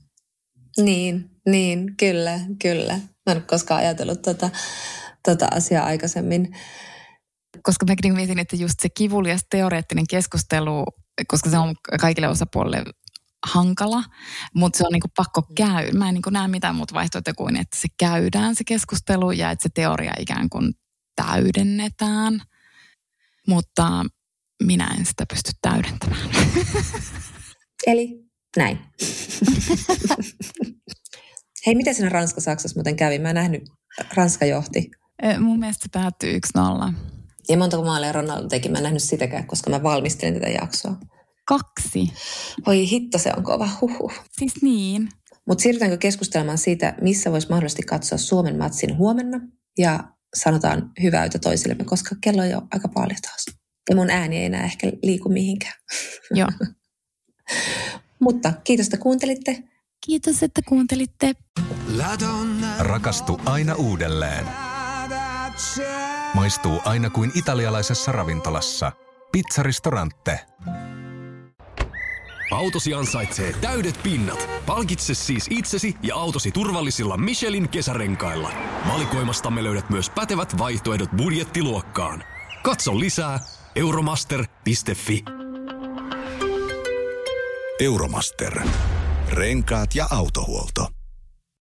Speaker 3: Niin, kyllä. Mä en ole koskaan ajatellut tota asiaa aikaisemmin.
Speaker 4: Koska mä mietin, että just se kivulias teoreettinen keskustelu, koska se on kaikille osapuolille hankala, mutta se on niinku pakko käydä. Mä en niinku näe mitään muuta vaihtoehtoja kuin, että se käydään se keskustelu ja että se teoria ikään kuin täydennetään, mutta minä en sitä pysty täydentämään.
Speaker 3: Eli näin. Hei, miten siinä Ranska-Saksassa muuten kävi? Mä en nähnyt, Ranska johti.
Speaker 4: Mun mielestä se päättyi 1-0.
Speaker 3: Ja montako maalia Ronaldo teki? Mä en nähnyt sitäkään, koska mä valmistelin tätä jaksoa.
Speaker 4: 2.
Speaker 3: Oi hitto, se on kova.
Speaker 4: Siis niin.
Speaker 3: Mutta siirrytäänkö keskustelemaan siitä, missä voisi mahdollisesti katsoa Suomen matsin huomenna? Ja sanotaan hyvää yötä toisillemme, koska kello on jo aika paljon taas. Ja mun ääni ei enää ehkä liiku mihinkään.
Speaker 4: Joo.
Speaker 3: Mutta kiitos, että kuuntelitte.
Speaker 4: Kiitos, että kuuntelitte.
Speaker 2: Rakastu aina uudelleen. Maistuu aina kuin italialaisessa ravintolassa. Pizzaristorante.
Speaker 1: Autosi ansaitsee täydet pinnat. Palkitse siis itsesi ja autosi turvallisilla Michelin kesärenkailla. Valikoimastamme löydät myös pätevät vaihtoehdot budjettiluokkaan. Katso lisää euromaster.fi.
Speaker 2: Euromaster. Renkaat ja autohuolto.